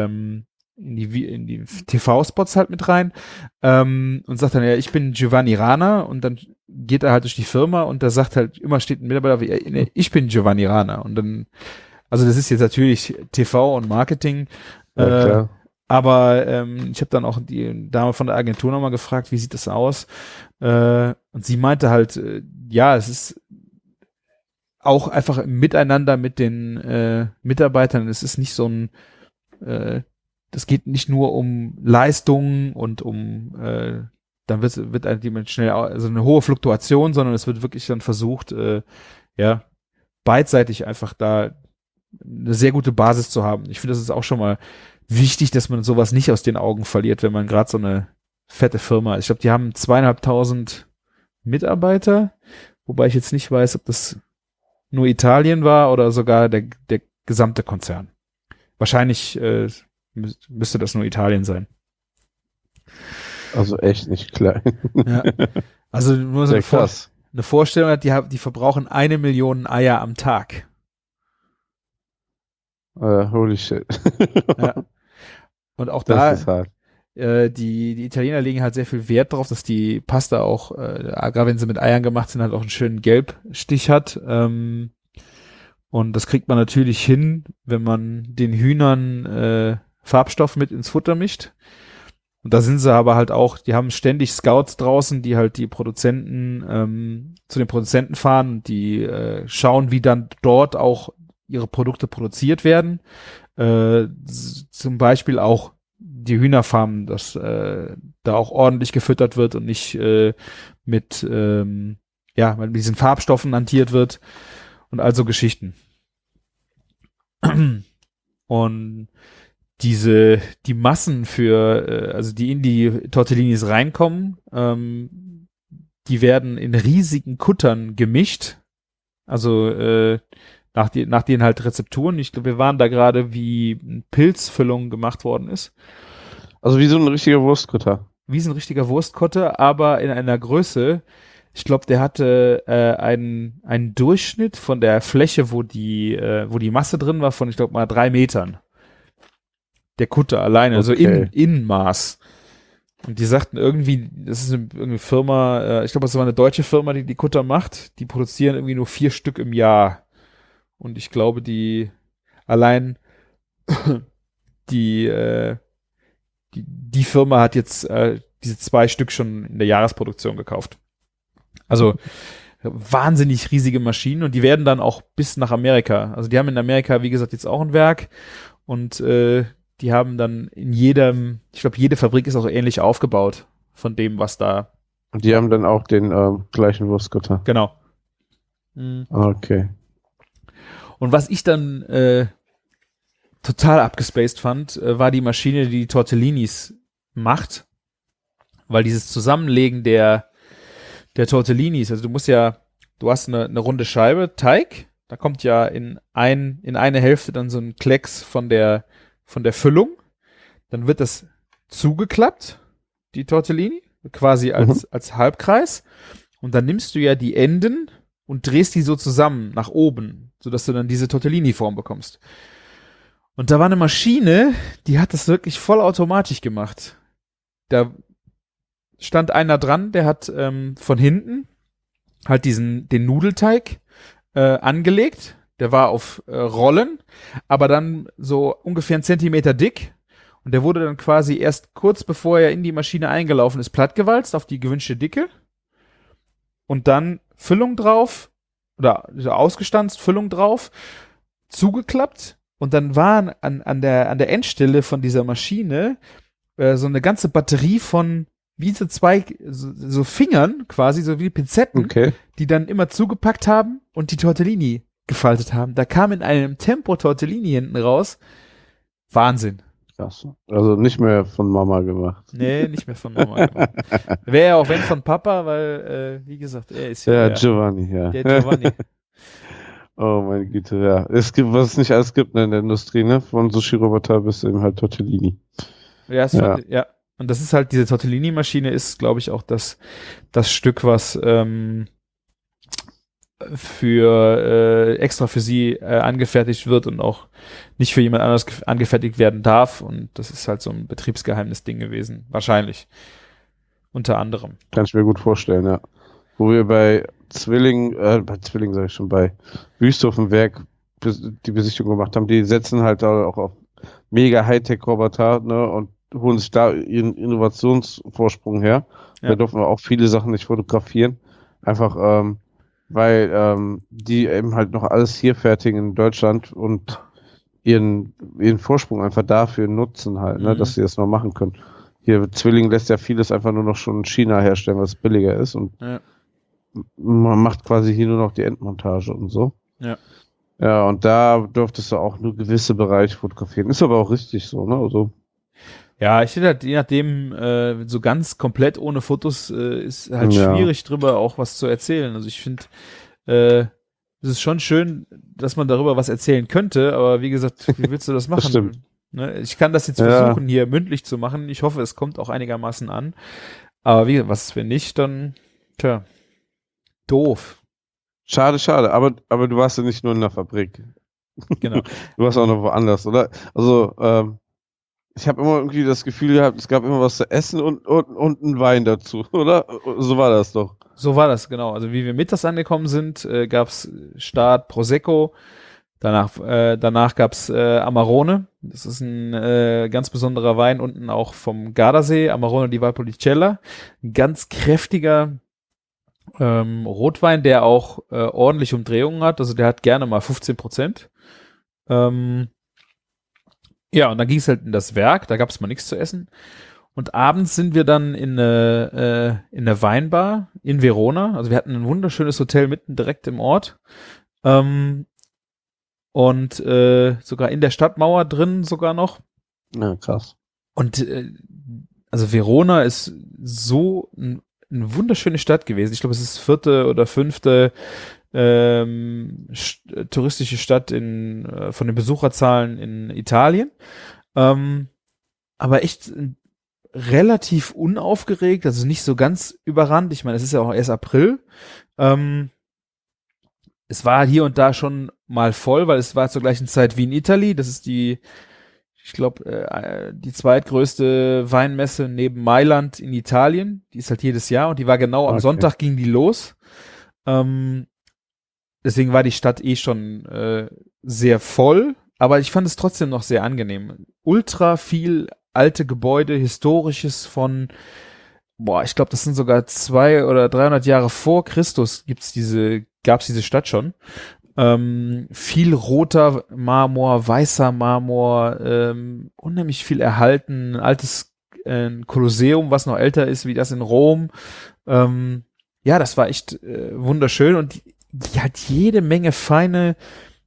TV-Spots halt mit rein und sagt dann, ja, ich bin Giovanni Rana und dann geht er halt durch die Firma und da sagt halt, immer steht ein Mitarbeiter, ich bin Giovanni Rana und dann, also das ist jetzt natürlich TV und Marketing, Ja, klar. aber ich habe dann auch die Dame von der Agentur nochmal gefragt, wie sieht das aus? Und sie meinte halt, ja, es ist auch einfach im Miteinander mit den Mitarbeitern. Es ist nicht so ein, das geht nicht nur um Leistungen und dann wird halt schnell also eine hohe Fluktuation, sondern es wird wirklich dann versucht, beidseitig einfach da eine sehr gute Basis zu haben. Ich finde, das ist auch schon mal wichtig, dass man sowas nicht aus den Augen verliert, wenn man gerade so eine fette Firma ist. Ich glaube, die haben 2.500 Mitarbeiter, wobei ich jetzt nicht weiß, ob das nur Italien war oder sogar der gesamte Konzern. Wahrscheinlich müsste das nur Italien sein. Also echt nicht klein. Ja. Also nur so eine Vorstellung, die verbrauchen 1 Million Eier am Tag. Holy shit. Ja. Und auch das ist hart. Die Italiener legen halt sehr viel Wert darauf, dass die Pasta auch, gerade wenn sie mit Eiern gemacht sind, halt auch einen schönen Gelbstich hat. Und das kriegt man natürlich hin, wenn man den Hühnern Farbstoff mit ins Futter mischt. Und da sind sie aber halt auch, die haben ständig Scouts draußen, die halt die Produzenten zu den Produzenten fahren und die schauen, wie dann dort auch ihre Produkte produziert werden. Zum Beispiel auch die Hühnerfarmen, dass da auch ordentlich gefüttert wird und nicht mit diesen Farbstoffen hantiert wird und also Geschichten. Und die Massen also die in die Tortellinis reinkommen, die werden in riesigen Kuttern gemischt. Also nach denen halt Rezepturen. Ich glaube, wir waren da gerade, wie Pilzfüllung gemacht worden ist. Also wie so ein richtiger Wurstkutter. Wie so ein richtiger Wurstkutter, aber in einer Größe. Ich glaube, der hatte einen Durchschnitt von der Fläche, wo die Masse drin war, von, ich glaube mal 3 Metern. Der Kutter alleine, also Innenmaß. Und die sagten irgendwie, das ist eine Firma, ich glaube, das war eine deutsche Firma, die Kutter macht. Die produzieren irgendwie nur 4 Stück im Jahr. Und ich glaube, die Firma hat jetzt diese 2 Stück schon in der Jahresproduktion gekauft. Also wahnsinnig riesige Maschinen und die werden dann auch bis nach Amerika. Also die haben in Amerika, wie gesagt, jetzt auch ein Werk und die haben dann ich glaube, jede Fabrik ist auch ähnlich aufgebaut von dem, was da. Und die haben dann auch den gleichen Wurstkutter. Genau. Okay. Und was ich dann total abgespaced fand, war die Maschine, die Tortellinis macht. Weil dieses Zusammenlegen der Tortellinis, also du hast eine runde Scheibe, Teig, da kommt ja in eine Hälfte dann so ein Klecks von der Füllung, dann wird das zugeklappt, die Tortellini, quasi als Halbkreis, und dann nimmst du ja die Enden und drehst die so zusammen nach oben, sodass du dann diese Tortellini-Form bekommst. Und da war eine Maschine, die hat das wirklich vollautomatisch gemacht. Da stand einer dran, der hat von hinten halt den Nudelteig angelegt. Der war auf Rollen, aber dann so ungefähr 1 Zentimeter dick. Und der wurde dann quasi erst kurz bevor er in die Maschine eingelaufen ist, plattgewalzt auf die gewünschte Dicke. Und dann Füllung drauf, oder ausgestanzt, Füllung drauf, zugeklappt. Und dann waren an der Endstelle von dieser Maschine so eine ganze Batterie von wie so 2 so Fingern quasi, so wie Pinzetten, die dann immer zugepackt haben und die Tortellini gefaltet haben. Da kam in einem Tempo Tortellini hinten raus. Wahnsinn. Krass. Also nicht mehr von Mama gemacht. Nee, nicht mehr von Mama gemacht. Wäre ja auch wenn von Papa, weil, wie gesagt, er ist ja Giovanni, ja. Der Giovanni. Oh meine Güte, ja. Es gibt, was es nicht alles gibt in der Industrie, ne? Von Sushi-Roboter bis eben halt Tortellini. Ja. Und das ist halt, diese Tortellini-Maschine ist, glaube ich, auch das Stück, was extra für sie angefertigt wird und auch nicht für jemand anderes angefertigt werden darf. Und das ist halt so ein Betriebsgeheimnis-Ding gewesen. Wahrscheinlich. Unter anderem. Kann ich mir gut vorstellen, ja. Wo wir bei Wüsthof im Werk die Besichtigung gemacht haben, die setzen halt auch auf mega Hightech-Roboter, ne, und holen sich da ihren Innovationsvorsprung her. Ja. Da dürfen wir auch viele Sachen nicht fotografieren. Einfach, weil die eben halt noch alles hier fertigen in Deutschland und ihren Vorsprung einfach dafür nutzen halt, ne, dass sie das noch machen können. Hier, Zwilling lässt ja vieles einfach nur noch schon in China herstellen, was billiger ist und man macht quasi hier nur noch die Endmontage und so. Ja. Ja, und da dürftest du auch nur gewisse Bereiche fotografieren. Ist aber auch richtig so, ne? Also, Ja, ich finde halt, je nachdem, so ganz komplett ohne Fotos ist halt Ja. schwierig drüber auch was zu erzählen. Also ich finde, es ist schon schön, dass man darüber was erzählen könnte, aber wie gesagt, wie willst du das machen? stimmt. Ne? Ich kann das jetzt Ja. versuchen, hier mündlich zu machen. Ich hoffe, es kommt auch einigermaßen an. Aber wie, was, wenn nicht, dann, tja, doof. Schade, schade. Aber du warst ja nicht nur in der Fabrik. Genau. Du warst auch noch woanders, oder? Also, ich habe immer irgendwie das Gefühl gehabt, es gab immer was zu essen und einen Wein dazu, oder? So war das doch. So war das, genau. Also wie wir mittags angekommen sind, gab's Start Prosecco, danach gab's Amarone. Das ist ein ganz besonderer Wein, unten auch vom Gardasee, Amarone di Valpolicella. Ein ganz kräftiger Rotwein, der auch ordentlich Umdrehungen hat. Also der hat gerne mal 15%. Ja, und dann ging es halt in das Werk, da gab's mal nichts zu essen. Und abends sind wir dann in eine Weinbar in Verona. Also wir hatten ein wunderschönes Hotel mitten direkt im Ort. Und sogar in der Stadtmauer drin sogar noch. Ja, krass. Und also Verona ist so eine wunderschöne Stadt gewesen. Ich glaube, es ist 4. oder 5. Touristische Stadt von den Besucherzahlen in Italien. Aber echt relativ unaufgeregt, also nicht so ganz überrannt. Ich meine, es ist ja auch erst April. Es war hier und da schon mal voll, weil es war zur gleichen Zeit wie in Italy. Das ist ich glaube, die zweitgrößte Weinmesse neben Mailand in Italien. Die ist halt jedes Jahr und die war genau am Okay. Sonntag ging die los. Deswegen war die Stadt schon sehr voll, aber ich fand es trotzdem noch sehr angenehm. Ultra viel alte Gebäude, Historisches von, ich glaube, das sind sogar 200 oder 300 Jahre vor Christus gab's diese Stadt schon. Viel roter Marmor, weißer Marmor, unheimlich viel erhalten, ein altes Kolosseum, was noch älter ist wie das in Rom. Ja, das war echt wunderschön und die hat jede Menge feine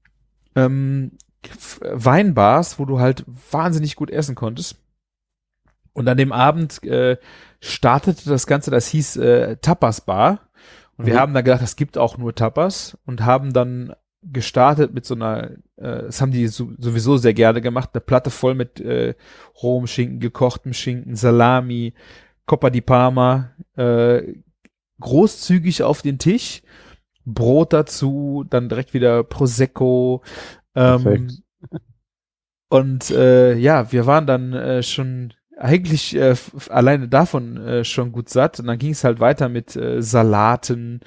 Weinbars, wo du halt wahnsinnig gut essen konntest. Und an dem Abend startete das Ganze, das hieß Tapas Bar. Und wir haben dann gedacht, das gibt auch nur Tapas und haben dann gestartet mit so einer, das haben die sowieso sehr gerne gemacht, eine Platte voll mit rohem Schinken, gekochtem Schinken, Salami, Coppa di Parma, großzügig auf den Tisch, Brot dazu, dann direkt wieder Prosecco. Perfekt. Und ja, wir waren dann schon eigentlich alleine davon schon gut satt. Und dann ging es halt weiter mit Salaten,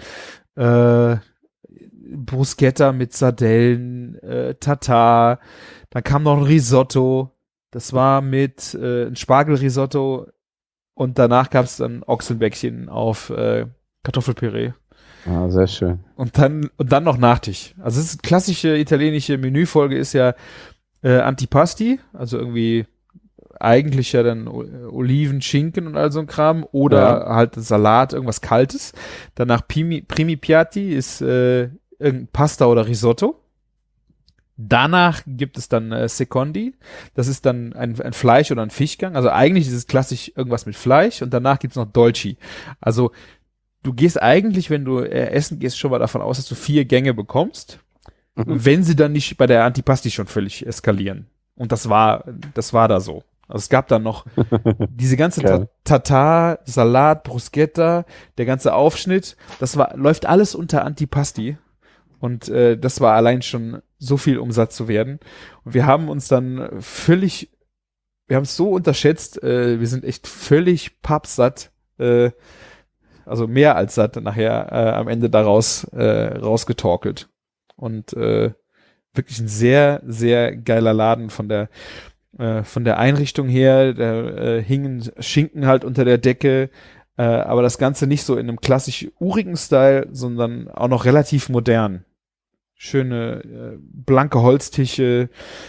Bruschetta mit Sardellen, Tatar. Dann kam noch ein Risotto. Das war mit ein Spargelrisotto. Und danach gab es dann Ochsenbäckchen auf Kartoffelpüree. Ah, sehr schön. Und dann noch Nachtisch. Also es ist klassische italienische Menüfolge ist ja Antipasti, also irgendwie eigentlich ja dann Oliven, Schinken und all so ein Kram oder halt Salat, irgendwas Kaltes. Danach Primi Piatti ist irgendein Pasta oder Risotto. Danach gibt es dann Secondi. Das ist dann ein Fleisch- oder ein Fischgang. Also eigentlich ist es klassisch irgendwas mit Fleisch und danach gibt es noch Dolci. Also du gehst eigentlich, wenn du essen gehst, schon mal davon aus, dass du 4 Gänge bekommst, wenn sie dann nicht bei der Antipasti schon völlig eskalieren. Und das war da so. Also es gab dann noch diese ganze Tatar, Salat, Bruschetta, der ganze Aufschnitt, läuft alles unter Antipasti. Und das war allein schon so viel, um satt zu werden. Und wir haben uns dann wir haben es so unterschätzt, wir sind echt völlig pappsatt, also mehr als satt nachher am Ende daraus rausgetorkelt. Und wirklich ein sehr, sehr geiler Laden von der Einrichtung her. Da hingen Schinken halt unter der Decke. aber das Ganze nicht so in einem klassisch urigen Style, sondern auch noch relativ modern. Schöne, blanke Holztische,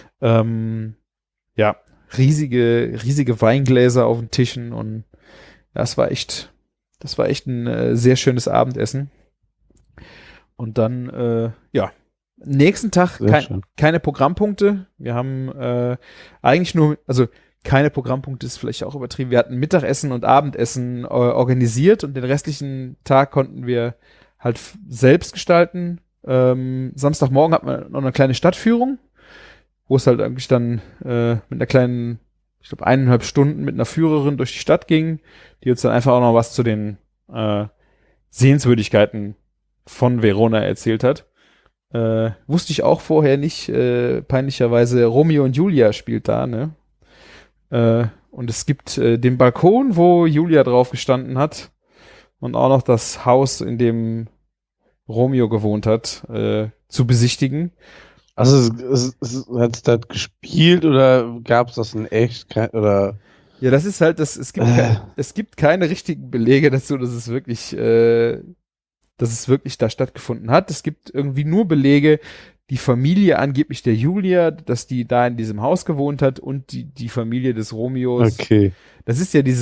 ja, riesige Weingläser auf den Tischen und das war echt ein sehr schönes Abendessen. Und dann, nächsten Tag keine Programmpunkte. Wir haben eigentlich nur, also keine Programmpunkte ist vielleicht auch übertrieben. Wir hatten Mittagessen und Abendessen organisiert und den restlichen Tag konnten wir halt selbst gestalten. Samstagmorgen hatten wir noch eine kleine Stadtführung, wo es halt eigentlich dann mit einer kleinen, ich glaube 1,5 Stunden mit einer Führerin durch die Stadt ging, die uns dann einfach auch noch was zu den Sehenswürdigkeiten von Verona erzählt hat. Wusste ich auch vorher nicht, peinlicherweise Romeo und Julia spielt da, ne? Und es gibt den Balkon, wo Julia drauf gestanden hat und auch noch das Haus, in dem Romeo gewohnt hat, zu besichtigen. Also hat es das gespielt oder gab es das in echt? Oder? Ja, das ist halt, es gibt keine richtigen Belege dazu, dass es wirklich da stattgefunden hat. Es gibt irgendwie nur Belege, die Familie angeblich der Julia, dass die da in diesem Haus gewohnt hat und die Familie des Romeos. Okay. Das ist ja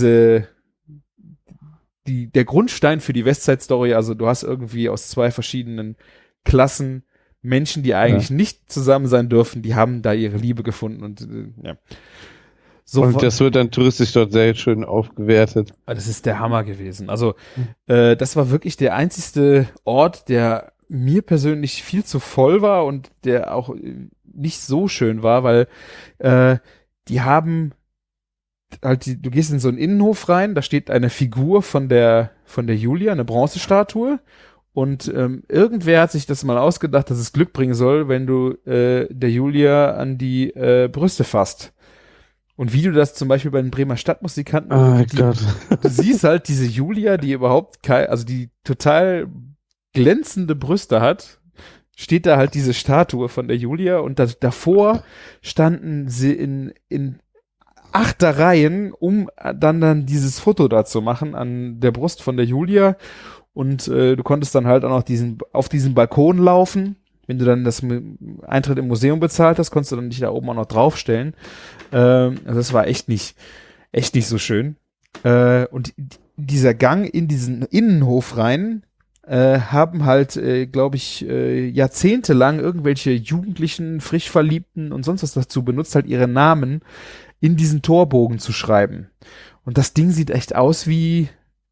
der Grundstein für die Westside-Story. Also du hast irgendwie aus 2 verschiedenen Klassen Menschen, die eigentlich nicht zusammen sein dürfen, die haben da ihre Liebe gefunden und ja. So, und das wird dann touristisch dort sehr schön aufgewertet. Das ist der Hammer gewesen. Also das war wirklich der einzigste Ort, der mir persönlich viel zu voll war und der auch nicht so schön war, weil die haben halt, du gehst in so einen Innenhof rein, da steht eine Figur von der Julia, eine Bronzestatue und irgendwer hat sich das mal ausgedacht, dass es Glück bringen soll, wenn du der Julia an die Brüste fasst. Und wie du das zum Beispiel bei den Bremer Stadtmusikanten, du siehst halt diese Julia, die überhaupt die total glänzende Brüste hat, steht da halt diese Statue von der Julia und davor standen sie in 8 Reihen, um dann dieses Foto da zu machen an der Brust von der Julia und du konntest dann halt auch noch auf diesen Balkon laufen. Wenn du dann das Eintritt im Museum bezahlt hast, konntest du dann dich da oben auch noch draufstellen. Also das war echt nicht so schön. Und dieser Gang in diesen Innenhof rein haben halt, glaube ich, jahrzehntelang irgendwelche Jugendlichen, frisch Verliebten und sonst was dazu benutzt, halt ihre Namen in diesen Torbogen zu schreiben. Und das Ding sieht echt aus wie,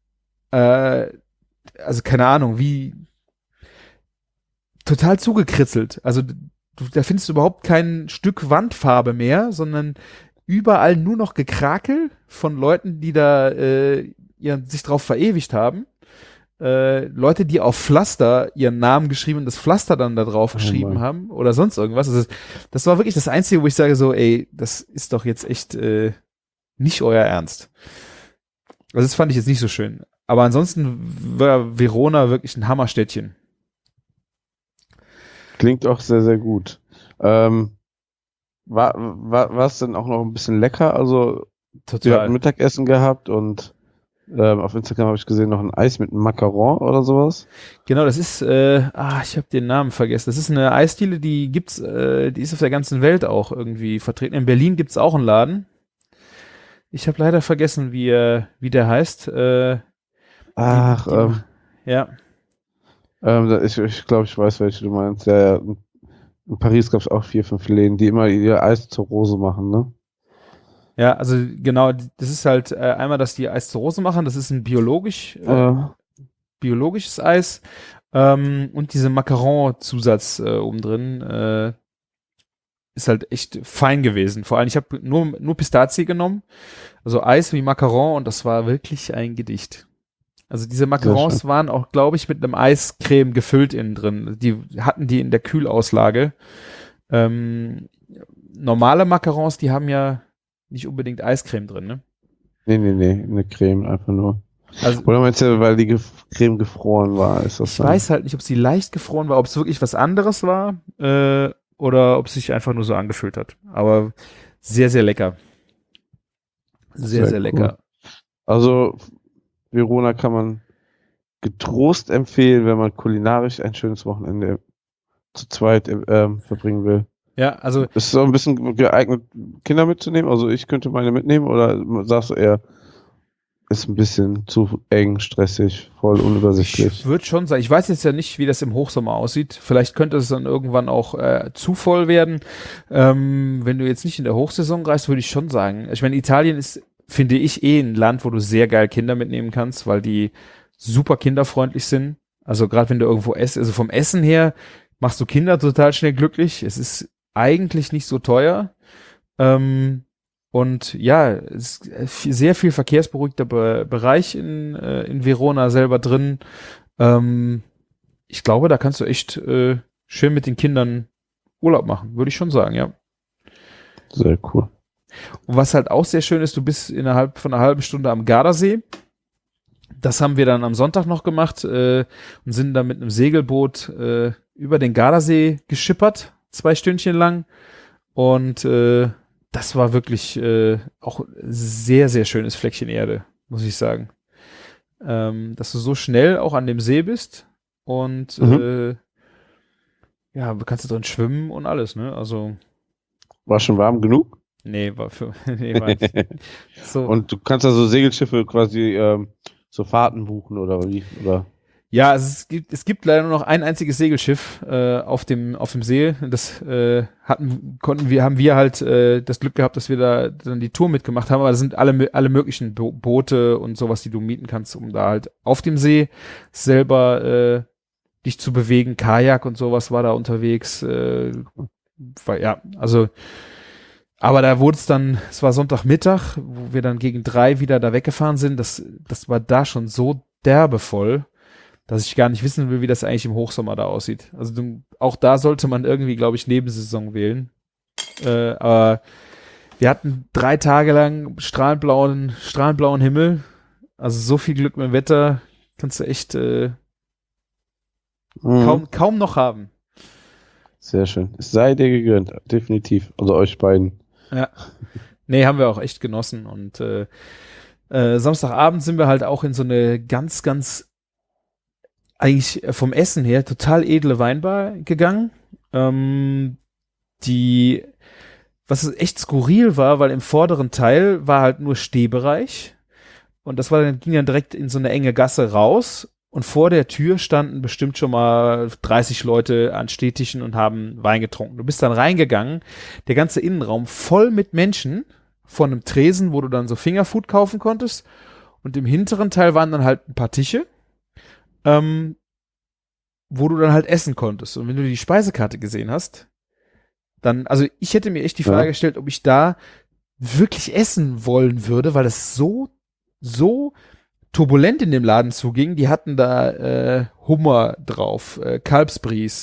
also keine Ahnung, wie total zugekritzelt. Also da findest du überhaupt kein Stück Wandfarbe mehr, sondern überall nur noch Gekrakel von Leuten, die da sich drauf verewigt haben. Leute, die auf Pflaster ihren Namen geschrieben und das Pflaster dann da drauf geschrieben haben oder sonst irgendwas. Also das war wirklich das Einzige, wo ich sage so, ey, das ist doch jetzt echt nicht euer Ernst. Also das fand ich jetzt nicht so schön. Aber ansonsten war Verona wirklich ein Hammerstädtchen. Klingt auch sehr, sehr gut. War es denn auch noch ein bisschen lecker? Also, total. Wir hatten Mittagessen gehabt und auf Instagram habe ich gesehen, noch ein Eis mit einem Macaron oder sowas. Genau, das ist, ich habe den Namen vergessen. Das ist eine Eisdiele, die gibt's, die ist auf der ganzen Welt auch irgendwie vertreten. In Berlin gibt's auch einen Laden. Ich habe leider vergessen, wie der heißt. Ja. Ich glaube, ich weiß, welche du meinst. Ja. In Paris gab es auch 4, 5 Läden, die immer ihr Eis zur Rose machen, ne? Ja, also genau, das ist halt einmal, dass die Eis zur Rose machen. Das ist ein biologisches Eis und diese Macaron-Zusatz oben drin ist halt echt fein gewesen. Vor allem, ich habe nur Pistazie genommen, also Eis wie Macaron und das war wirklich ein Gedicht. Also diese Macarons waren auch, glaube ich, mit einem Eiscreme gefüllt innen drin. Die hatten die in der Kühlauslage. Normale Macarons, die haben ja nicht unbedingt Eiscreme drin, ne? Nee, eine Creme einfach nur. Also, oder meinst du, weil die Creme gefroren war? Ist das ich weiß halt nicht, ob sie leicht gefroren war, ob es wirklich was anderes war oder ob es sich einfach nur so angefühlt hat. Aber sehr, sehr lecker. Sehr, sehr lecker. Cool. Also Verona kann man getrost empfehlen, wenn man kulinarisch ein schönes Wochenende zu zweit verbringen will. Ja, also Ist es so ein bisschen geeignet, Kinder mitzunehmen? Also ich könnte meine mitnehmen oder sagst du eher, ist ein bisschen zu eng, stressig, voll unübersichtlich? ich würde schon sagen, ich weiß jetzt ja nicht, wie das im Hochsommer aussieht. Vielleicht könnte es dann irgendwann auch zu voll werden. Wenn du jetzt nicht in der Hochsaison reist, würde ich schon sagen. Ich meine, Italien ist, finde ich, ein Land, wo du sehr geil Kinder mitnehmen kannst, weil die super kinderfreundlich sind. Also gerade wenn du irgendwo isst, also vom Essen her machst du Kinder total schnell glücklich. Es ist eigentlich nicht so teuer. Und ja, es ist sehr viel verkehrsberuhigter Bereich in Verona selber drin. Ich glaube, da kannst du echt schön mit den Kindern Urlaub machen, würde ich schon sagen, ja. Sehr cool. Und was halt auch sehr schön ist, du bist innerhalb von einer halben Stunde am Gardasee. Das haben wir dann am Sonntag noch gemacht und sind dann mit einem Segelboot über den Gardasee geschippert, 2 Stündchen lang. Und das war wirklich auch sehr, sehr schönes Fleckchen Erde, muss ich sagen. Dass du so schnell auch an dem See bist und ja, kannst du drin schwimmen und alles, ne? Also, War schon warm genug? nee, war nicht. So. Und du kannst also Segelschiffe quasi so Fahrten buchen oder wie? Oder? Ja, es gibt leider nur noch ein einziges Segelschiff auf dem See. Das haben wir halt das Glück gehabt, dass wir da dann die Tour mitgemacht haben. Aber das sind alle möglichen Boote und sowas, die du mieten kannst, um da halt auf dem See selber dich zu bewegen. Kajak und sowas war da unterwegs. Ja, also aber da wurde es war Sonntagmittag, wo wir dann gegen 3 wieder da weggefahren sind. Das war da schon so derbe voll, dass ich gar nicht wissen will, wie das eigentlich im Hochsommer da aussieht. Also auch da sollte man irgendwie, glaube ich, Nebensaison wählen. Aber wir hatten 3 Tage lang strahlend blauen Himmel. Also so viel Glück mit dem Wetter kannst du echt kaum noch haben. Sehr schön. Es sei dir gegönnt, definitiv. Also euch beiden. Ja. Nee, haben wir auch echt genossen. Und Samstagabend sind wir halt auch in so eine ganz, ganz eigentlich vom Essen her total edle Weinbar gegangen. Was echt skurril war, weil im vorderen Teil war halt nur Stehbereich. Und ging dann direkt in so eine enge Gasse raus. Und vor der Tür standen bestimmt schon mal 30 Leute an Stehtischen und haben Wein getrunken. Du bist dann reingegangen, der ganze Innenraum voll mit Menschen vor einem Tresen, wo du dann so Fingerfood kaufen konntest. Und im hinteren Teil waren dann halt ein paar Tische, wo du dann halt essen konntest. Und wenn du die Speisekarte gesehen hast, dann, also ich hätte mir echt die Frage gestellt, ob ich da wirklich essen wollen würde, weil es so turbulent in dem Laden zuging. Die hatten da Hummer drauf, Kalbsbries,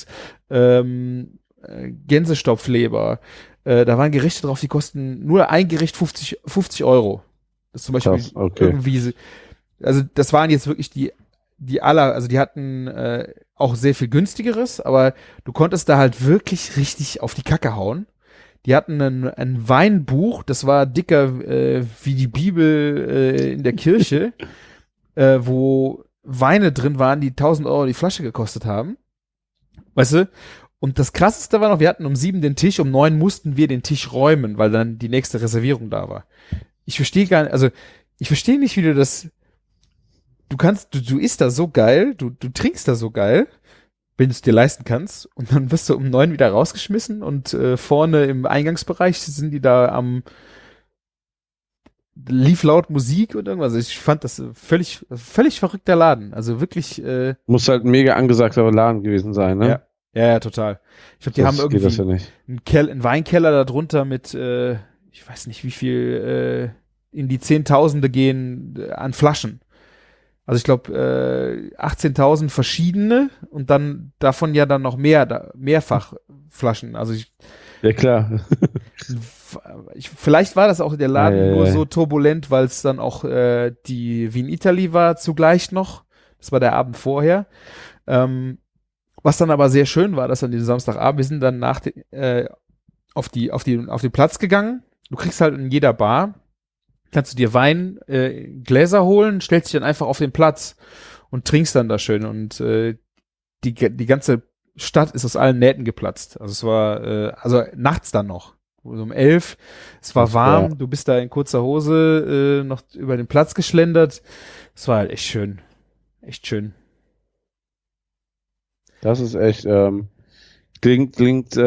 Gänsestopfleber. Da waren Gerichte drauf, die kosten nur ein Gericht 50 Euro. Das ist zum Beispiel irgendwie, also das waren jetzt wirklich die hatten auch sehr viel günstigeres, aber du konntest da halt wirklich richtig auf die Kacke hauen. Die hatten ein Weinbuch, das war dicker wie die Bibel in der Kirche, wo Weine drin waren, die 1.000 Euro die Flasche gekostet haben. Weißt du? Und das Krasseste war noch, wir hatten um 7 den Tisch, um 9 mussten wir den Tisch räumen, weil dann die nächste Reservierung da war. Ich verstehe nicht, wie du das, du isst da so geil, du trinkst da so geil, wenn du es dir leisten kannst, und dann wirst du um 9 wieder rausgeschmissen und vorne im Eingangsbereich sind die da lief laut Musik und irgendwas. Ich fand das völlig verrückter Laden. Also wirklich. Muss halt ein mega angesagter Laden gewesen sein, ne? Ja, total. Ich glaube, die haben irgendwie einen Weinkeller da drunter mit, ich weiß nicht wie viel, in die Zehntausende gehen an Flaschen. Also ich glaube 18.000 verschiedene und dann davon ja dann noch mehrfach Flaschen. Also ja, klar. Vielleicht war das auch der Laden nur so turbulent, weil es dann auch die Wien Italy war zugleich noch. Das war der Abend vorher. Was dann aber sehr schön war, dass an diesem Samstagabend, wir sind dann auf den Platz gegangen. Du kriegst halt in jeder Bar kannst du dir Wein, Gläser holen, stellst dich dann einfach auf den Platz und trinkst dann da schön. Und die ganze Stadt ist aus allen Nähten geplatzt. Also es war, also nachts dann noch. So um 11, es war warm, du bist da in kurzer Hose noch über den Platz geschlendert. Es war halt echt schön. Echt schön. Das ist echt, klingt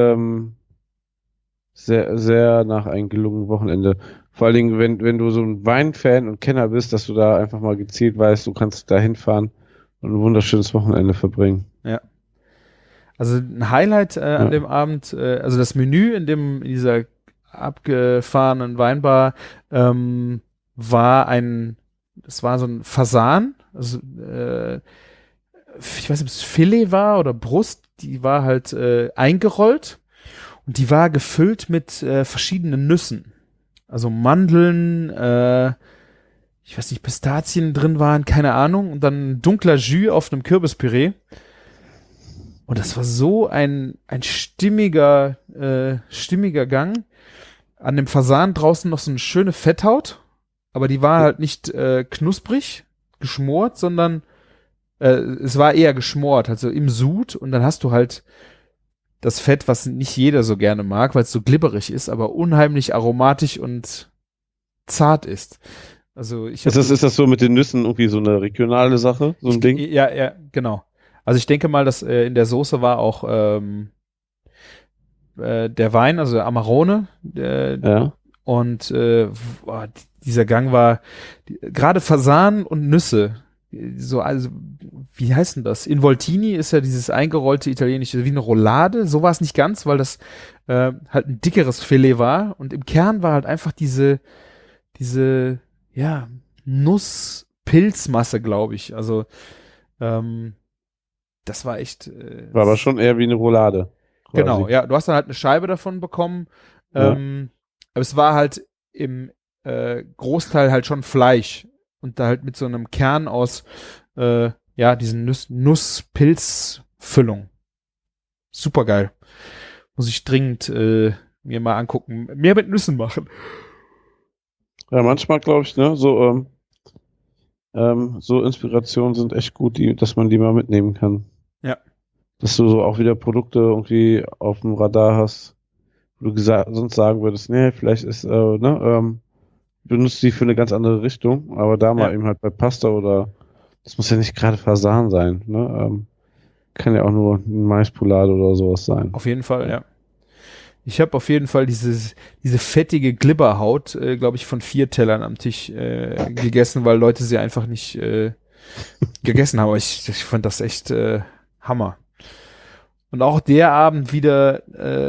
sehr, sehr nach einem gelungenen Wochenende. Vor allen Dingen, wenn du so ein Weinfan und Kenner bist, dass du da einfach mal gezielt weißt, du kannst da hinfahren und ein wunderschönes Wochenende verbringen. Ja. Also ein Highlight an dem Abend, also das Menü in dieser abgefahrenen Weinbar das war so ein Fasan, also ich weiß nicht, ob es Filet war oder Brust, die war halt eingerollt und die war gefüllt mit verschiedenen Nüssen. Also Mandeln, ich weiß nicht, Pistazien drin waren, keine Ahnung, und dann dunkler Jus auf einem Kürbispüree. Und das war so ein stimmiger Gang. An dem Fasan draußen noch so eine schöne Fetthaut, aber die war halt nicht knusprig, geschmort, sondern es war eher geschmort, also im Sud. Und dann hast du halt das Fett, was nicht jeder so gerne mag, weil es so glibberig ist, aber unheimlich aromatisch und zart ist. Also ist das so mit den Nüssen irgendwie so eine regionale Sache, so ein Ding? Ja, genau. Also ich denke mal, dass in der Soße war auch der Wein, also Amarone. Ja. Und dieser Gang war gerade Fasan und Nüsse. So, also, wie heißt denn das? Involtini ist ja dieses eingerollte italienische, wie eine Roulade. So war es nicht ganz, weil das halt ein dickeres Filet war. Und im Kern war halt einfach diese Nuss-Pilzmasse, glaube ich. Also, das war echt. War aber schon eher wie eine Roulade. Quasi. Genau, ja. Du hast dann halt eine Scheibe davon bekommen. Ja. Aber es war halt im Großteil halt schon Fleisch. Und da halt mit so einem Kern aus, diesen Nuss-Pilz-Füllung. Super geil. Muss ich dringend mir mal angucken. Mehr mit Nüssen machen. Ja, manchmal glaube ich, ne, so Inspirationen sind echt gut, dass man die mal mitnehmen kann. Ja. Dass du so auch wieder Produkte irgendwie auf dem Radar hast, wo du sonst sagen würdest, nee, vielleicht ist, benutzt die für eine ganz andere Richtung, aber da mal eben halt bei Pasta oder, das muss ja nicht gerade Fasan sein, ne, kann ja auch nur ein Maispolade oder sowas sein. Auf jeden Fall, ja. Ich habe auf jeden Fall diese fettige Glibberhaut, glaube ich, von 4 Tellern am Tisch gegessen, weil Leute sie einfach nicht gegessen haben. Aber ich fand das echt Hammer. Und auch der Abend wieder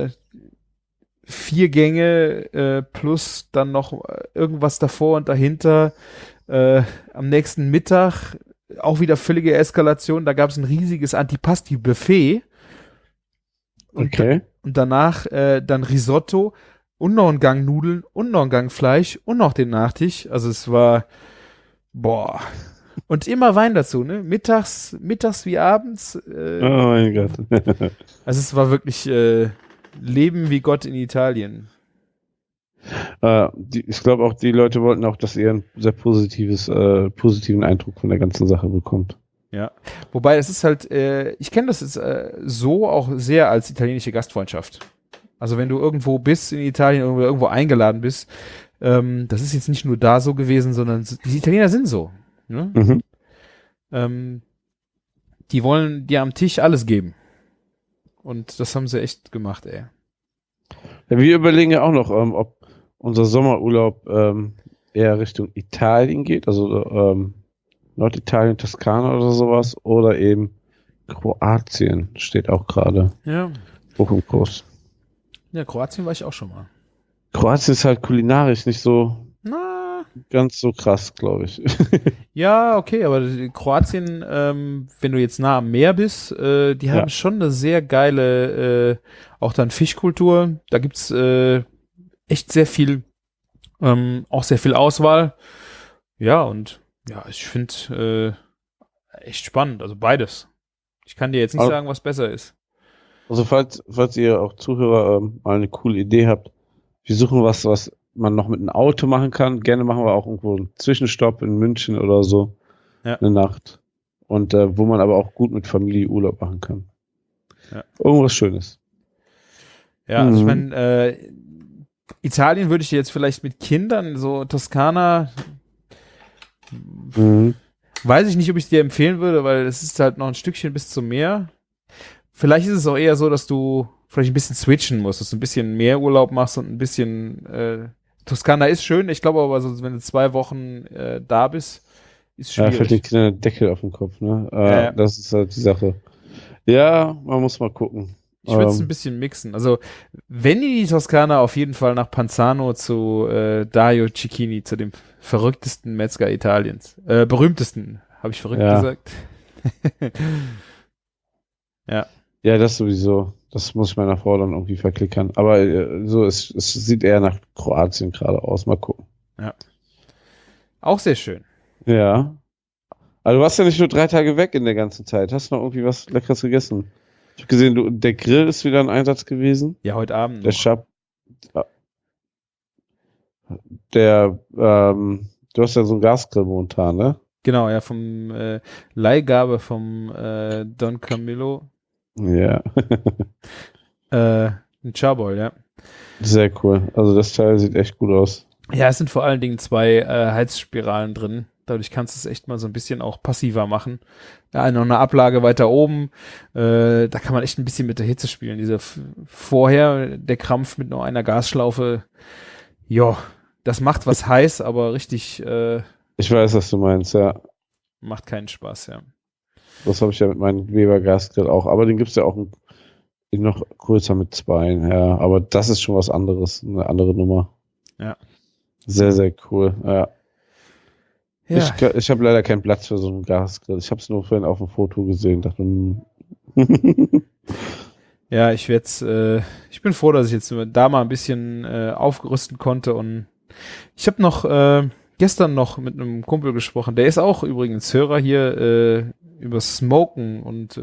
4 Gänge plus dann noch irgendwas davor und dahinter. Am nächsten Mittag auch wieder völlige Eskalation. Da gab es ein riesiges Antipasti-Buffet. Okay. Und danach dann Risotto und noch ein Gang Nudeln und noch ein Gang Fleisch und noch den Nachtisch. Also es war, boah. Und immer Wein dazu, ne? Mittags wie abends. Oh mein Gott. Also es war wirklich Leben wie Gott in Italien. Ich glaube auch, die Leute wollten auch, dass ihr einen sehr positiven Eindruck von der ganzen Sache bekommt. Ja, wobei es ist halt, ich kenne das jetzt so auch sehr als italienische Gastfreundschaft. Also wenn du irgendwo bist in Italien, irgendwo eingeladen bist, das ist jetzt nicht nur da so gewesen, sondern die Italiener sind so. Ne? Mhm. Die wollen dir am Tisch alles geben. Und das haben sie echt gemacht, ey. Ja, wir überlegen ja auch noch, ob unser Sommerurlaub eher Richtung Italien geht, also Norditalien, Toskana oder sowas, oder eben Kroatien steht auch gerade hoch im Kurs. Ja, Kroatien war ich auch schon mal. Kroatien ist halt kulinarisch nicht so ganz so krass, glaube ich. Ja, okay, aber Kroatien, wenn du jetzt nah am Meer bist, die haben schon eine sehr geile, auch dann Fischkultur. Da gibt's echt sehr viel, auch sehr viel Auswahl. Ja, und ja, ich finde echt spannend, also beides. Ich kann dir jetzt nicht sagen, was besser ist. Also falls ihr auch Zuhörer mal eine coole Idee habt, wir suchen was man noch mit einem Auto machen kann. Gerne machen wir auch irgendwo einen Zwischenstopp in München oder so. Ja. Eine Nacht. Und wo man aber auch gut mit Familie Urlaub machen kann. Ja. Irgendwas Schönes. Ja, also ich meine, Italien würde ich jetzt vielleicht mit Kindern, so Toskana, weiß ich nicht, ob ich es dir empfehlen würde, weil es ist halt noch ein Stückchen bis zum Meer. Vielleicht ist es auch eher so, dass du vielleicht ein bisschen switchen musst, dass du ein bisschen mehr Urlaub machst und ein bisschen Toskana ist schön, ich glaube aber, so, wenn du 2 Wochen da bist, ist Ja, schwierig. fällt den Kindern der Deckel auf den Kopf, ne? Ja. Das ist halt die Sache. Ja, man muss mal gucken. Ich würde es ein bisschen mixen. Also, wenn die Toskana, auf jeden Fall nach Panzano zu Dario Cecchini, zu dem verrücktesten Metzger Italiens. Berühmtesten, habe ich verrückt gesagt? Ja. Ja, das sowieso. Das muss ich meiner Frau dann irgendwie verklickern. Aber es sieht eher nach Kroatien gerade aus. Mal gucken. Ja. Auch sehr schön. Ja. Also du warst ja nicht nur 3 Tage weg in der ganzen Zeit. Hast du noch irgendwie was Leckeres gegessen? Ich habe gesehen, der Grill ist wieder im Einsatz gewesen. Ja, heute Abend. Der Schab. Du hast ja so einen Gasgrill momentan, ne? Genau, ja, vom Leihgabe vom Don Camillo. Ja. Ein Charboil, ja. Sehr cool. Also das Teil sieht echt gut aus. Ja, es sind vor allen Dingen 2 Heizspiralen drin. Dadurch kannst du es echt mal so ein bisschen auch passiver machen. Ja, noch eine Ablage weiter oben. Da kann man echt ein bisschen mit der Hitze spielen. Vorher, der Krampf mit nur einer Gasschlaufe, ja, das macht was heiß, aber richtig Ich weiß, was du meinst, ja. macht keinen Spaß, ja. Das habe ich ja mit meinem Weber Gasgrill auch. Aber den gibt es ja auch noch größer mit 2. Ja, aber das ist schon was anderes. Eine andere Nummer. Ja. Sehr, sehr cool. Ja. Ja, Ich habe leider keinen Platz für so einen Gasgrill. Ich habe es nur vorhin auf dem Foto gesehen. Dachte, ja, ich bin froh, dass ich jetzt da mal ein bisschen aufgerüsten konnte und ich habe noch gestern noch mit einem Kumpel gesprochen, der ist auch übrigens Hörer hier über Smoken und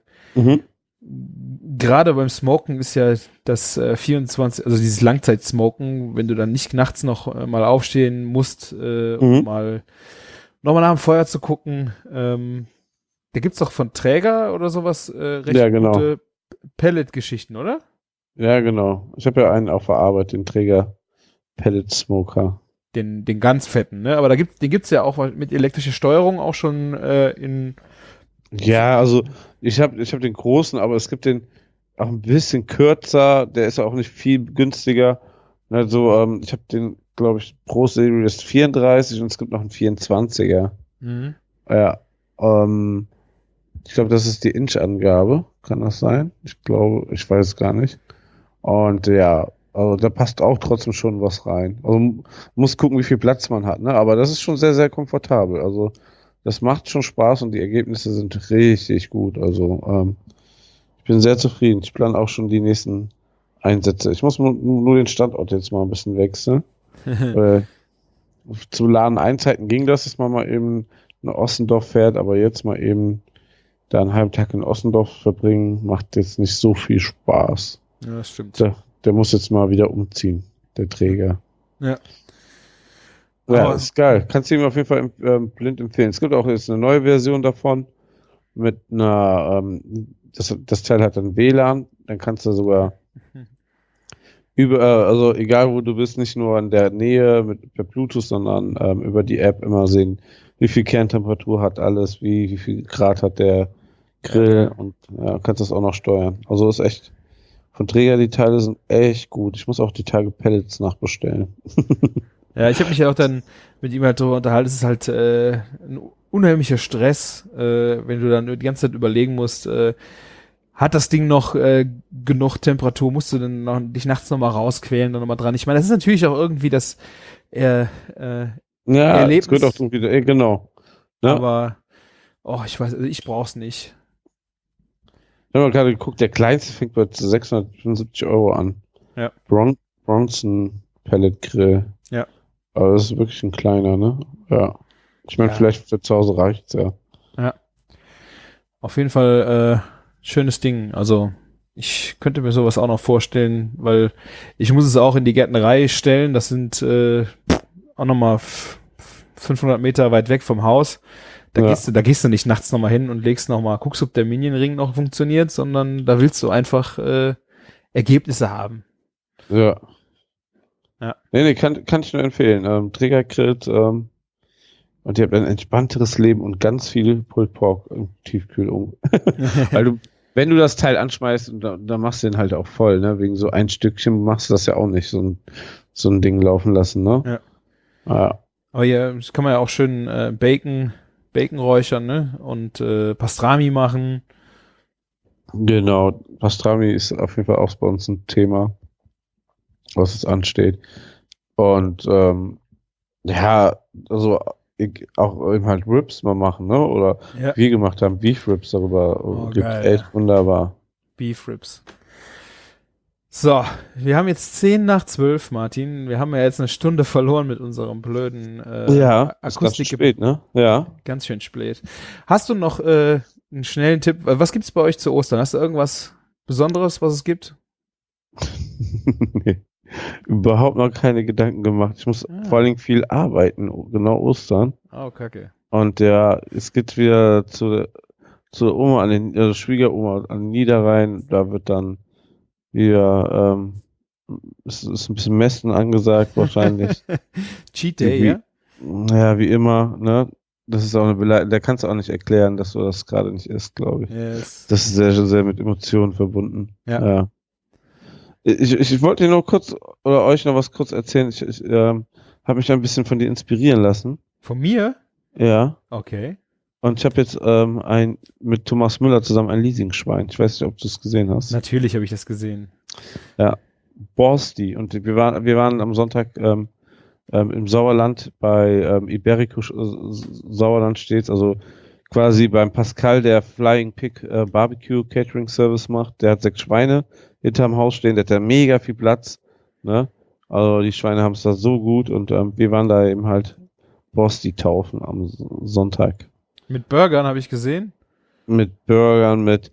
gerade beim Smoken ist ja das 24, also dieses Langzeit-Smoken, wenn du dann nicht nachts noch mal aufstehen musst, um mal nochmal nach dem Feuer zu gucken. Da gibt's doch von Träger oder sowas recht gute Pellet-Geschichten, oder? Ja, genau. Ich habe ja einen auf der Arbeit, den Träger Pellet Smoker. Den ganz fetten, ne? Aber den gibt's ja auch mit elektrischer Steuerung auch schon in. Ja, also ich hab den großen, aber es gibt den auch ein bisschen kürzer, der ist auch nicht viel günstiger. Also ich habe den, glaube ich, Pro Series 34 und es gibt noch einen 24er. Mhm. Ja, ich glaube, das ist die Inch-Angabe. Kann das sein? Ich glaube, ich weiß es gar nicht. Und ja, also da passt auch trotzdem schon was rein. Also muss gucken, wie viel Platz man hat, ne? Aber das ist schon sehr, sehr komfortabel. Also das macht schon Spaß und die Ergebnisse sind richtig gut. Also ich bin sehr zufrieden. Ich plane auch schon die nächsten Einsätze. Ich muss nur den Standort jetzt mal ein bisschen wechseln. Zu LAN-Einzeiten ging das, dass man mal eben nach Ossendorf fährt, aber jetzt mal eben da einen halben Tag in Ossendorf verbringen, macht jetzt nicht so viel Spaß. Ja, das stimmt. Der muss jetzt mal wieder umziehen, der Träger. Ja. Ja, Aber ist geil. Kannst du ihm auf jeden Fall blind empfehlen. Es gibt auch jetzt eine neue Version davon mit einer, das Teil hat dann WLAN, dann kannst du sogar also egal wo du bist, nicht nur in der Nähe per Bluetooth, sondern über die App immer sehen, wie viel Kerntemperatur hat alles, wie viel Grad hat der Grill und kannst das auch noch steuern. Also ist echt, von Träger, die Teile sind echt gut. Ich muss auch die Tage Pellets nachbestellen. ja, ich habe mich ja auch dann mit ihm halt darüber unterhalten, es ist halt ein unheimlicher Stress, wenn du dann die ganze Zeit überlegen musst, hat das Ding noch genug Temperatur, musst du dann dich nachts nochmal rausquälen und nochmal dran. Ich meine, das ist natürlich auch irgendwie das Erlebnis. Es gehört auch irgendwie, genau. Ja. Aber, ich weiß, also ich brauch's nicht. Ich habe mal gerade geguckt, der kleinste fängt bei 675 € an. Ja. Bronson Pellet Grill. Ja. Aber das ist wirklich ein kleiner, ne? Ja. Ich meine, vielleicht für zu Hause reicht's ja. Ja. Auf jeden Fall schönes Ding. Also Ich könnte mir sowas auch noch vorstellen, weil ich muss es auch in die Gärtnerei stellen. Das sind auch nochmal 500 Meter weit weg vom Haus. Da gehst du nicht nachts nochmal hin und legst nochmal, guckst, ob der Minion-Ring noch funktioniert, sondern da willst du einfach Ergebnisse haben. Ja. Ja. Nee, kann ich nur empfehlen. Triggergrillt, und ihr habt ein entspannteres Leben und ganz viel Pulled Pork im Tiefkühl. Weil wenn du das Teil anschmeißt, und dann machst du den halt auch voll, ne? Wegen so ein Stückchen machst du das ja auch nicht, so ein Ding laufen lassen, ne? Ja. Ja. Aber hier das kann man ja auch schön Bacon räuchern, ne? Und Pastrami machen. Genau, Pastrami ist auf jeden Fall auch bei uns ein Thema, was es ansteht. Und ja, also auch eben halt Ribs mal machen, ne? Oder Ja. wir gemacht haben, Beef Ribs darüber. Gibt geil, echt wunderbar. Beef Ribs. So, wir haben jetzt 10:10, Martin. Wir haben ja jetzt eine Stunde verloren mit unserem blöden Ja, ist ganz Akustik. spät, ne? Ja. Ganz schön spät. Hast du noch einen schnellen Tipp? Was gibt's bei euch zu Ostern? Hast du irgendwas Besonderes, was es gibt? Nee, überhaupt noch keine Gedanken gemacht. Ich muss vor allen Dingen viel arbeiten, genau Ostern. Oh, kacke. Und es geht wieder zur Oma Schwiegeroma an den Niederrhein. Da wird dann wieder, es ist ein bisschen Messen angesagt wahrscheinlich. Cheat Day, ja? Ja, wie immer, ne? Das ist auch eine Beleidigung. Da kannst du auch nicht erklären, dass du das gerade nicht isst, glaube ich. Yes. Das ist sehr, sehr mit Emotionen verbunden. Ja. Ich wollte dir noch kurz oder euch noch was kurz erzählen. Ich habe mich ein bisschen von dir inspirieren lassen. Von mir? Ja. Okay. Und ich habe jetzt mit Thomas Müller zusammen ein Leasingschwein. Ich weiß nicht, ob du es gesehen hast. Natürlich habe ich das gesehen. Ja. Borsti. Und wir waren am Sonntag im Sauerland bei Iberico Sauerland stets, also quasi beim Pascal, der Flying Pig Barbecue Catering Service macht. Der hat 6 Schweine hinterm Haus stehen, der hat da mega viel Platz, ne? Also die Schweine haben es da so gut und wir waren da eben halt Borsti taufen am Sonntag. Mit Burgern habe ich gesehen. Mit Burgern, mit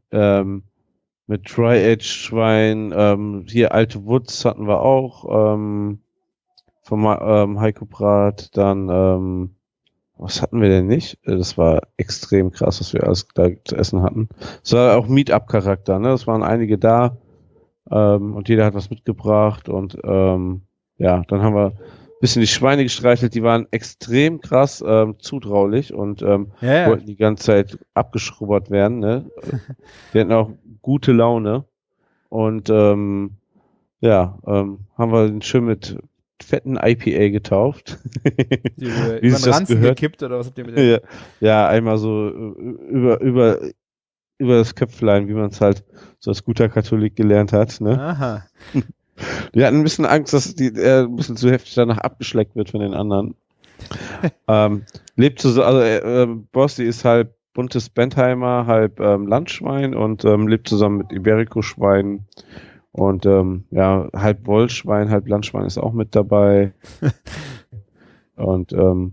Tri-Age-Schwein, hier alte Woods hatten wir auch, vom Heiko Brat, dann, was hatten wir denn nicht? Das war extrem krass, was wir alles da zu essen hatten. Es war auch Meetup-Charakter, ne? Es waren einige da, und jeder hat was mitgebracht und ja, dann haben wir ein bisschen die Schweine gestreichelt, die waren extrem krass zutraulich und wollten die ganze Zeit abgeschrubbert werden, ne? Die hatten auch gute Laune und haben wir den schön mit fetten IPA getauft. Die über den Ranzen gekippt oder was habt ihr mit dem? Ja, einmal so über das Köpflein, wie man es halt so als guter Katholik gelernt hat. Ne? Aha. Wir hatten ein bisschen Angst, dass er ein bisschen zu heftig danach abgeschleckt wird von den anderen. Borsti ist halb buntes Bentheimer, halb Landschwein und lebt zusammen mit Iberico-Schweinen. Und halb Wollschwein, halb Landschwein ist auch mit dabei. Und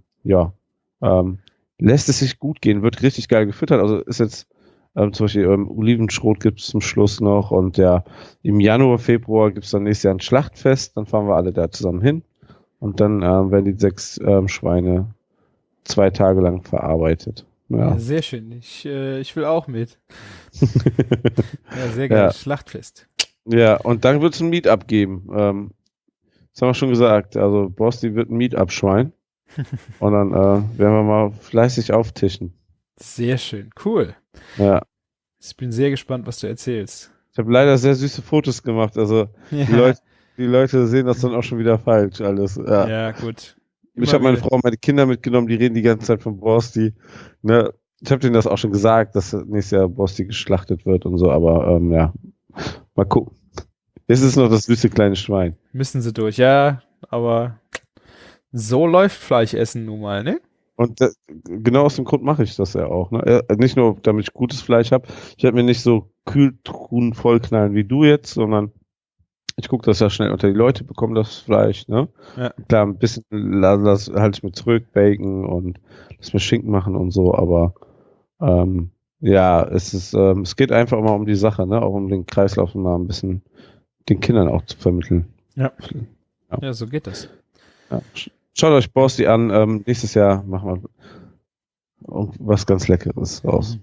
lässt es sich gut gehen, wird richtig geil gefüttert. Also ist jetzt zum Beispiel Olivenschrot gibt es zum Schluss noch. Und ja, im Januar, Februar gibt es dann nächstes Jahr ein Schlachtfest. Dann fahren wir alle da zusammen hin. Und dann werden die 6 Schweine 2 Tage lang verarbeitet. Ja. Sehr schön. Ich will auch mit. Ja, sehr geil. Ja. Schlachtfest. Ja, und dann wird es ein Meetup geben. Das haben wir schon gesagt. Also Borsti wird ein Meetup-Schwein. Und dann werden wir mal fleißig auftischen. Sehr schön. Cool. Ja. Ich bin sehr gespannt, was du erzählst. Ich habe leider sehr süße Fotos gemacht. Also die Leute sehen das dann auch schon wieder falsch alles. Ja gut. Ich habe meine Frau und meine Kinder mitgenommen, die reden die ganze Zeit von Borsti. Ne? Ich habe denen das auch schon gesagt, dass nächstes Jahr Borsti geschlachtet wird und so, aber mal gucken. Jetzt ist noch das süße kleine Schwein. Müssen sie durch, ja, aber so läuft Fleischessen nun mal, ne? Und genau aus dem Grund mache ich das ja auch. Ne? Nicht nur, damit ich gutes Fleisch habe. Ich werde mir nicht so Kühltruhen vollknallen wie du jetzt, sondern ich gucke, dass ja schnell unter die Leute bekommen, das Fleisch. Ne? Ja. Klar, ein bisschen halte ich mir zurück, Bacon und lass mir Schinken machen und so, aber Ja, es geht einfach immer um die Sache, ne? Auch um den Kreislauf mal ein bisschen den Kindern auch zu vermitteln. Ja. Ja. Ja, so geht das. Ja. Schaut euch Borsty an. Nächstes Jahr machen wir was ganz Leckeres raus.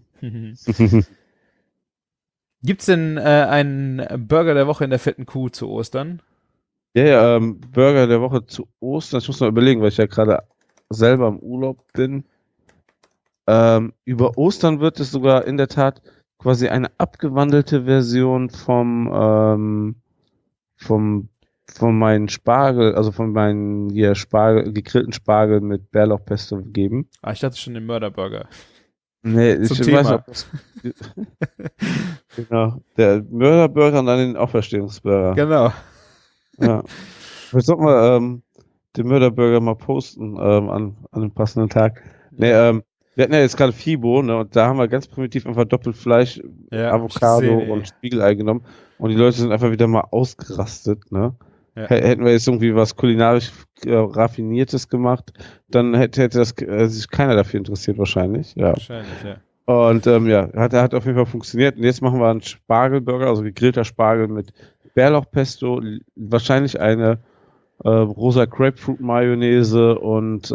Gibt's denn einen Burger der Woche in der fetten Kuh zu Ostern? Ja, Burger der Woche zu Ostern. Ich muss noch überlegen, weil ich ja gerade selber im Urlaub bin. Über Ostern wird es sogar in der Tat quasi eine abgewandelte Version von meinen Spargel, also von meinen hier gegrillten Spargel mit Bärlauchpesto geben. Ich dachte schon den Mörderburger. Nee, ich Zum weiß Thema. nicht, ob das genau, der Mörderburger und dann den Auferstehungsburger. Genau. Ja. Ich soll mal den Mörderburger mal posten an einem passenden Tag. Nee, wir hatten ja jetzt gerade FIBO, ne, und da haben wir ganz primitiv einfach Doppelfleisch, Ja, Avocado ich seh, und Spiegelei genommen und die Leute sind einfach wieder mal ausgerastet, ne. Ja. Hätten wir jetzt irgendwie was kulinarisch Raffiniertes gemacht, dann hätte das sich keiner dafür interessiert wahrscheinlich, ja. Wahrscheinlich, ja. Und ja, hat auf jeden Fall funktioniert. Und jetzt machen wir einen Spargelburger, also gegrillter Spargel mit Bärlauchpesto, wahrscheinlich eine rosa Grapefruit Mayonnaise und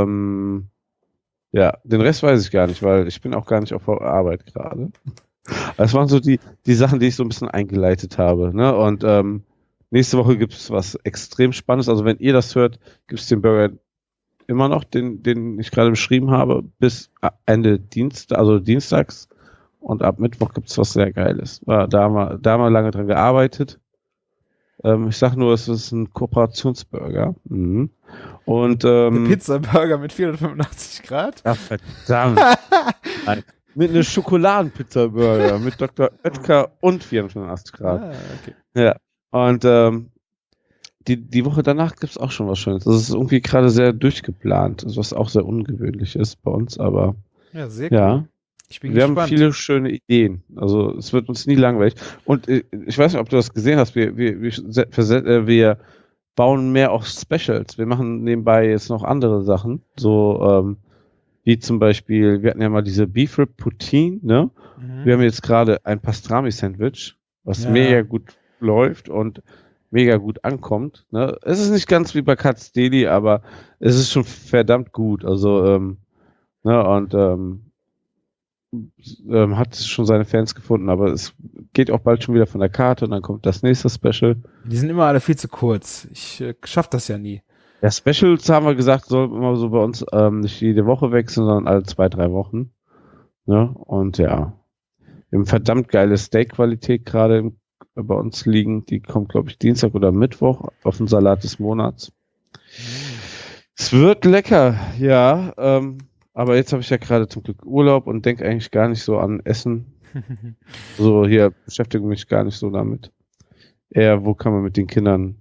ja, den Rest weiß ich gar nicht, weil ich bin auch gar nicht auf der Arbeit gerade. Das waren so die Sachen, die ich so ein bisschen eingeleitet habe, ne? Und nächste Woche gibt es was extrem Spannendes. Also wenn ihr das hört, gibt es den Burger immer noch, den ich gerade beschrieben habe, bis Ende Dienstags. Und ab Mittwoch gibt es was sehr Geiles. Da haben wir lange dran gearbeitet. Ich sag nur, es ist ein Kooperationsburger. Mhm. Und Der Pizza-Burger mit 485 Grad? ach, verdammt. Nein. Mit einer Schokoladenpizza-Burger mit Dr. Oetker und 480 Grad. Okay. Ja. Und die Woche danach gibt es auch schon was Schönes. Das ist irgendwie gerade sehr durchgeplant, was auch sehr ungewöhnlich ist bei uns, aber Ja, sehr cool. ja. Ich bin Wir gespannt. haben viele schöne Ideen. Also es wird uns nie langweilig. Und ich weiß nicht, ob du das gesehen hast. Wir bauen mehr auf Specials. Wir machen nebenbei jetzt noch andere Sachen. So wie zum Beispiel, wir hatten ja mal diese Beef Rib Poutine, ne? Mhm. Wir haben jetzt gerade ein Pastrami-Sandwich, was Ja. mega gut läuft und mega gut ankommt. Ne? Es ist nicht ganz wie bei Katz Deli, aber es ist schon verdammt gut. Also, ne, und hat schon seine Fans gefunden, aber es geht auch bald schon wieder von der Karte und dann kommt das nächste Special. Die sind immer alle viel zu kurz. Ich schaff das ja nie. Ja, Specials haben wir gesagt, soll immer so bei uns nicht jede Woche wechseln, sondern alle 2-3 Wochen. Ne? Und ja, wir haben verdammt geile Steak-Qualität gerade bei uns liegen. Die kommt, glaube ich, Dienstag oder Mittwoch auf den Salat des Monats. Es wird lecker, ja. Aber jetzt habe ich ja gerade zum Glück Urlaub und denke eigentlich gar nicht so an Essen. So hier beschäftige mich gar nicht so damit. Eher, wo kann man mit den Kindern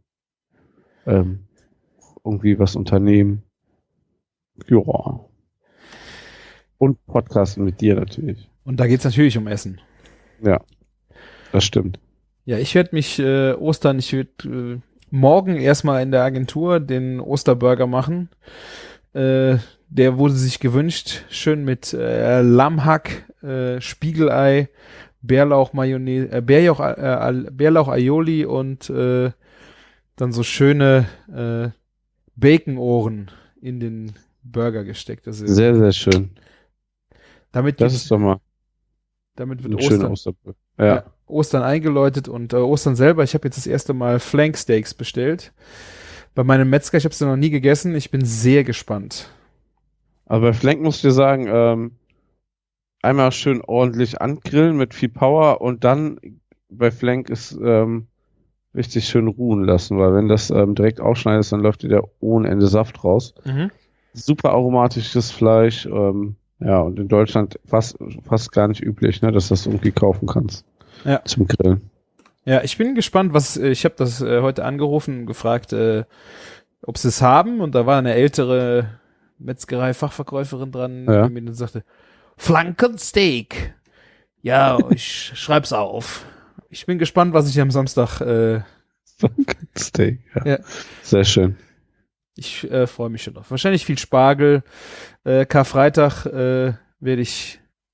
irgendwie was unternehmen? Ja. Und podcasten mit dir natürlich. Und da geht's natürlich um Essen. Ja, das stimmt. Ja, ich werde mich ich werde morgen erstmal in der Agentur den Osterburger machen. Der wurde sich gewünscht, schön mit Lammhack, Spiegelei, Bärlauch Mayonnaise, Bärlauch Aioli und dann so schöne Bacon-Ohren in den Burger gesteckt. Das ist, Sehr, sehr schön. damit Das ist doch mal wird ein schöner Osterbrot. Ja. Ostern eingeläutet und Ostern selber. Ich habe jetzt das erste Mal Flanksteaks bestellt. Bei meinem Metzger, ich habe sie noch nie gegessen. Ich bin sehr gespannt. Aber bei Flank muss ich dir sagen, einmal schön ordentlich angrillen mit viel Power und dann bei Flank ist richtig schön ruhen lassen, weil wenn das direkt aufschneidest, dann läuft dir da ohne Ende Saft raus. Mhm. Super aromatisches Fleisch, ja, und in Deutschland fast gar nicht üblich, ne, dass du das irgendwie kaufen kannst. Ja. Zum Grillen. Ja, ich bin gespannt, ich habe das heute angerufen und gefragt, ob sie es haben, und da war eine ältere Metzgerei-Fachverkäuferin dran, Ja. die mir dann sagte, Flankensteak. Ja, ich schreib's auf. Ich bin gespannt, was ich am Samstag, Steak, ja. Ja. Sehr schön. ich freue mich schon drauf. Wahrscheinlich viel Spargel. Karfreitag werde ich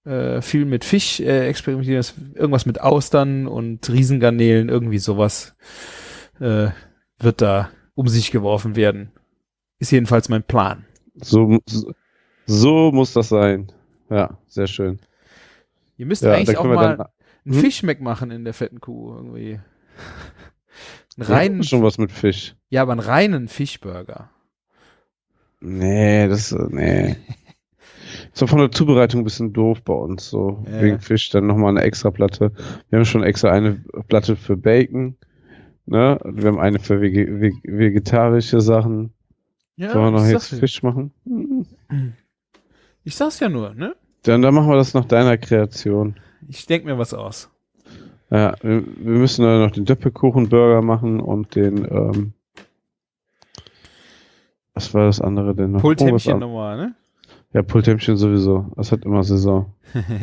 viel mit Fisch experimentieren, irgendwas mit Austern und Riesengarnelen, irgendwie sowas wird da um sich geworfen werden. Ist jedenfalls mein Plan. So muss das sein. Ja, sehr schön. Ihr müsst Ja, eigentlich da auch können wir mal dann- einen Fischmeck machen in der fetten Kuh irgendwie. Einen reinen, Schon was mit Fisch. ja, aber einen reinen Fischburger. Nee. So von der Zubereitung ein bisschen doof bei uns, so Ja. wegen Fisch, dann nochmal eine extra Platte. Wir haben schon extra eine Platte für Bacon, ne? Wir haben eine für vegetarische Sachen. Ja, Sollen wir noch ich jetzt sag's, Fisch machen? ich sag's ja nur, ne? Dann machen wir das nach deiner Kreation. Ich denk mir was aus. Ja, wir müssen dann noch den Doppelkuchenburger machen und den, was war das andere denn noch? Pulthämmchen Oh, was nochmal, ne? Ja, Pulthämmchen sowieso. Das hat immer Saison.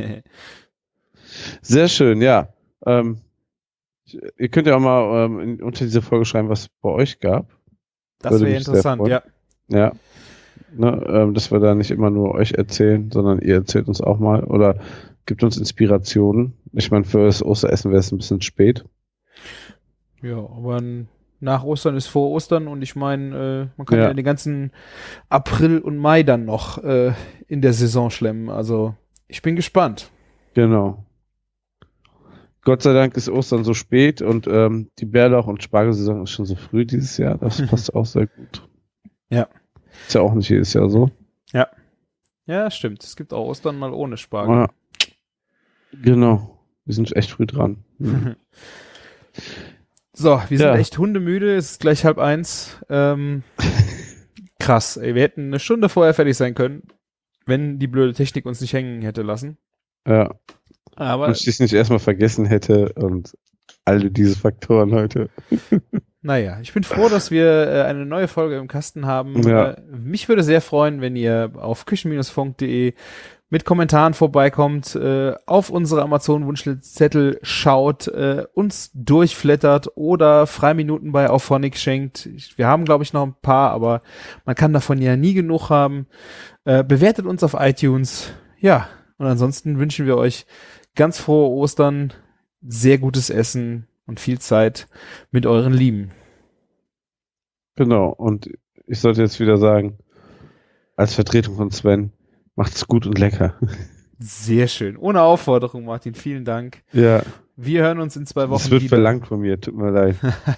Sehr schön, ja. Ihr könnt ja auch mal unter diese Folge schreiben, was es bei euch gab. Das Würde wäre mich sehr interessant, freuen. ja. Ja. Ne, dass wir da nicht immer nur euch erzählen, sondern ihr erzählt uns auch mal oder gibt uns Inspirationen. Ich meine, für das Osteressen wäre es ein bisschen spät. Ja, aber nach Ostern ist vor Ostern und ich meine, man kann Ja. ja den ganzen April und Mai dann noch in der Saison schlemmen. Also ich bin gespannt. Genau. Gott sei Dank ist Ostern so spät und die Bärlauch- und Spargelsaison ist schon so früh dieses Jahr. Das passt auch sehr gut. Ja. Ist ja auch nicht jedes Jahr so. Ja, stimmt. Es gibt auch Ostern mal ohne Spargel. Ja. Genau. Wir sind echt früh dran. Hm. So, wir sind Ja. echt hundemüde. Es ist gleich 12:30. Krass, ey. Wir hätten eine Stunde vorher fertig sein können, wenn die blöde Technik uns nicht hängen hätte lassen. Ja. Aber Und ich es nicht erstmal vergessen hätte und alle diese Faktoren heute. naja, ich bin froh, dass wir eine neue Folge im Kasten haben. Ja. Mich würde sehr freuen, wenn ihr auf küchen-funk.de mit Kommentaren vorbeikommt, auf unsere Amazon-Wunschzettel schaut, uns durchflattert oder Freiminuten bei Auphonic schenkt. Wir haben, glaube ich, noch ein paar, aber man kann davon ja nie genug haben. Bewertet uns auf iTunes. Ja, und ansonsten wünschen wir euch ganz frohe Ostern, sehr gutes Essen und viel Zeit mit euren Lieben. Genau. Und ich sollte jetzt wieder sagen, als Vertretung von Sven, macht's gut und lecker. Sehr schön. Ohne Aufforderung, Martin. Vielen Dank. Ja. Wir hören uns in 2 Wochen Das wird wieder. verlangt von mir. Tut mir leid.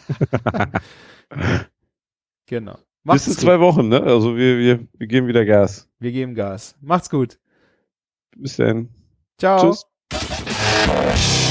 Genau. Bis in 2 Wochen, ne? Also wir geben wieder Gas. Wir geben Gas. Macht's gut. Bis dann. Ciao. Tschüss.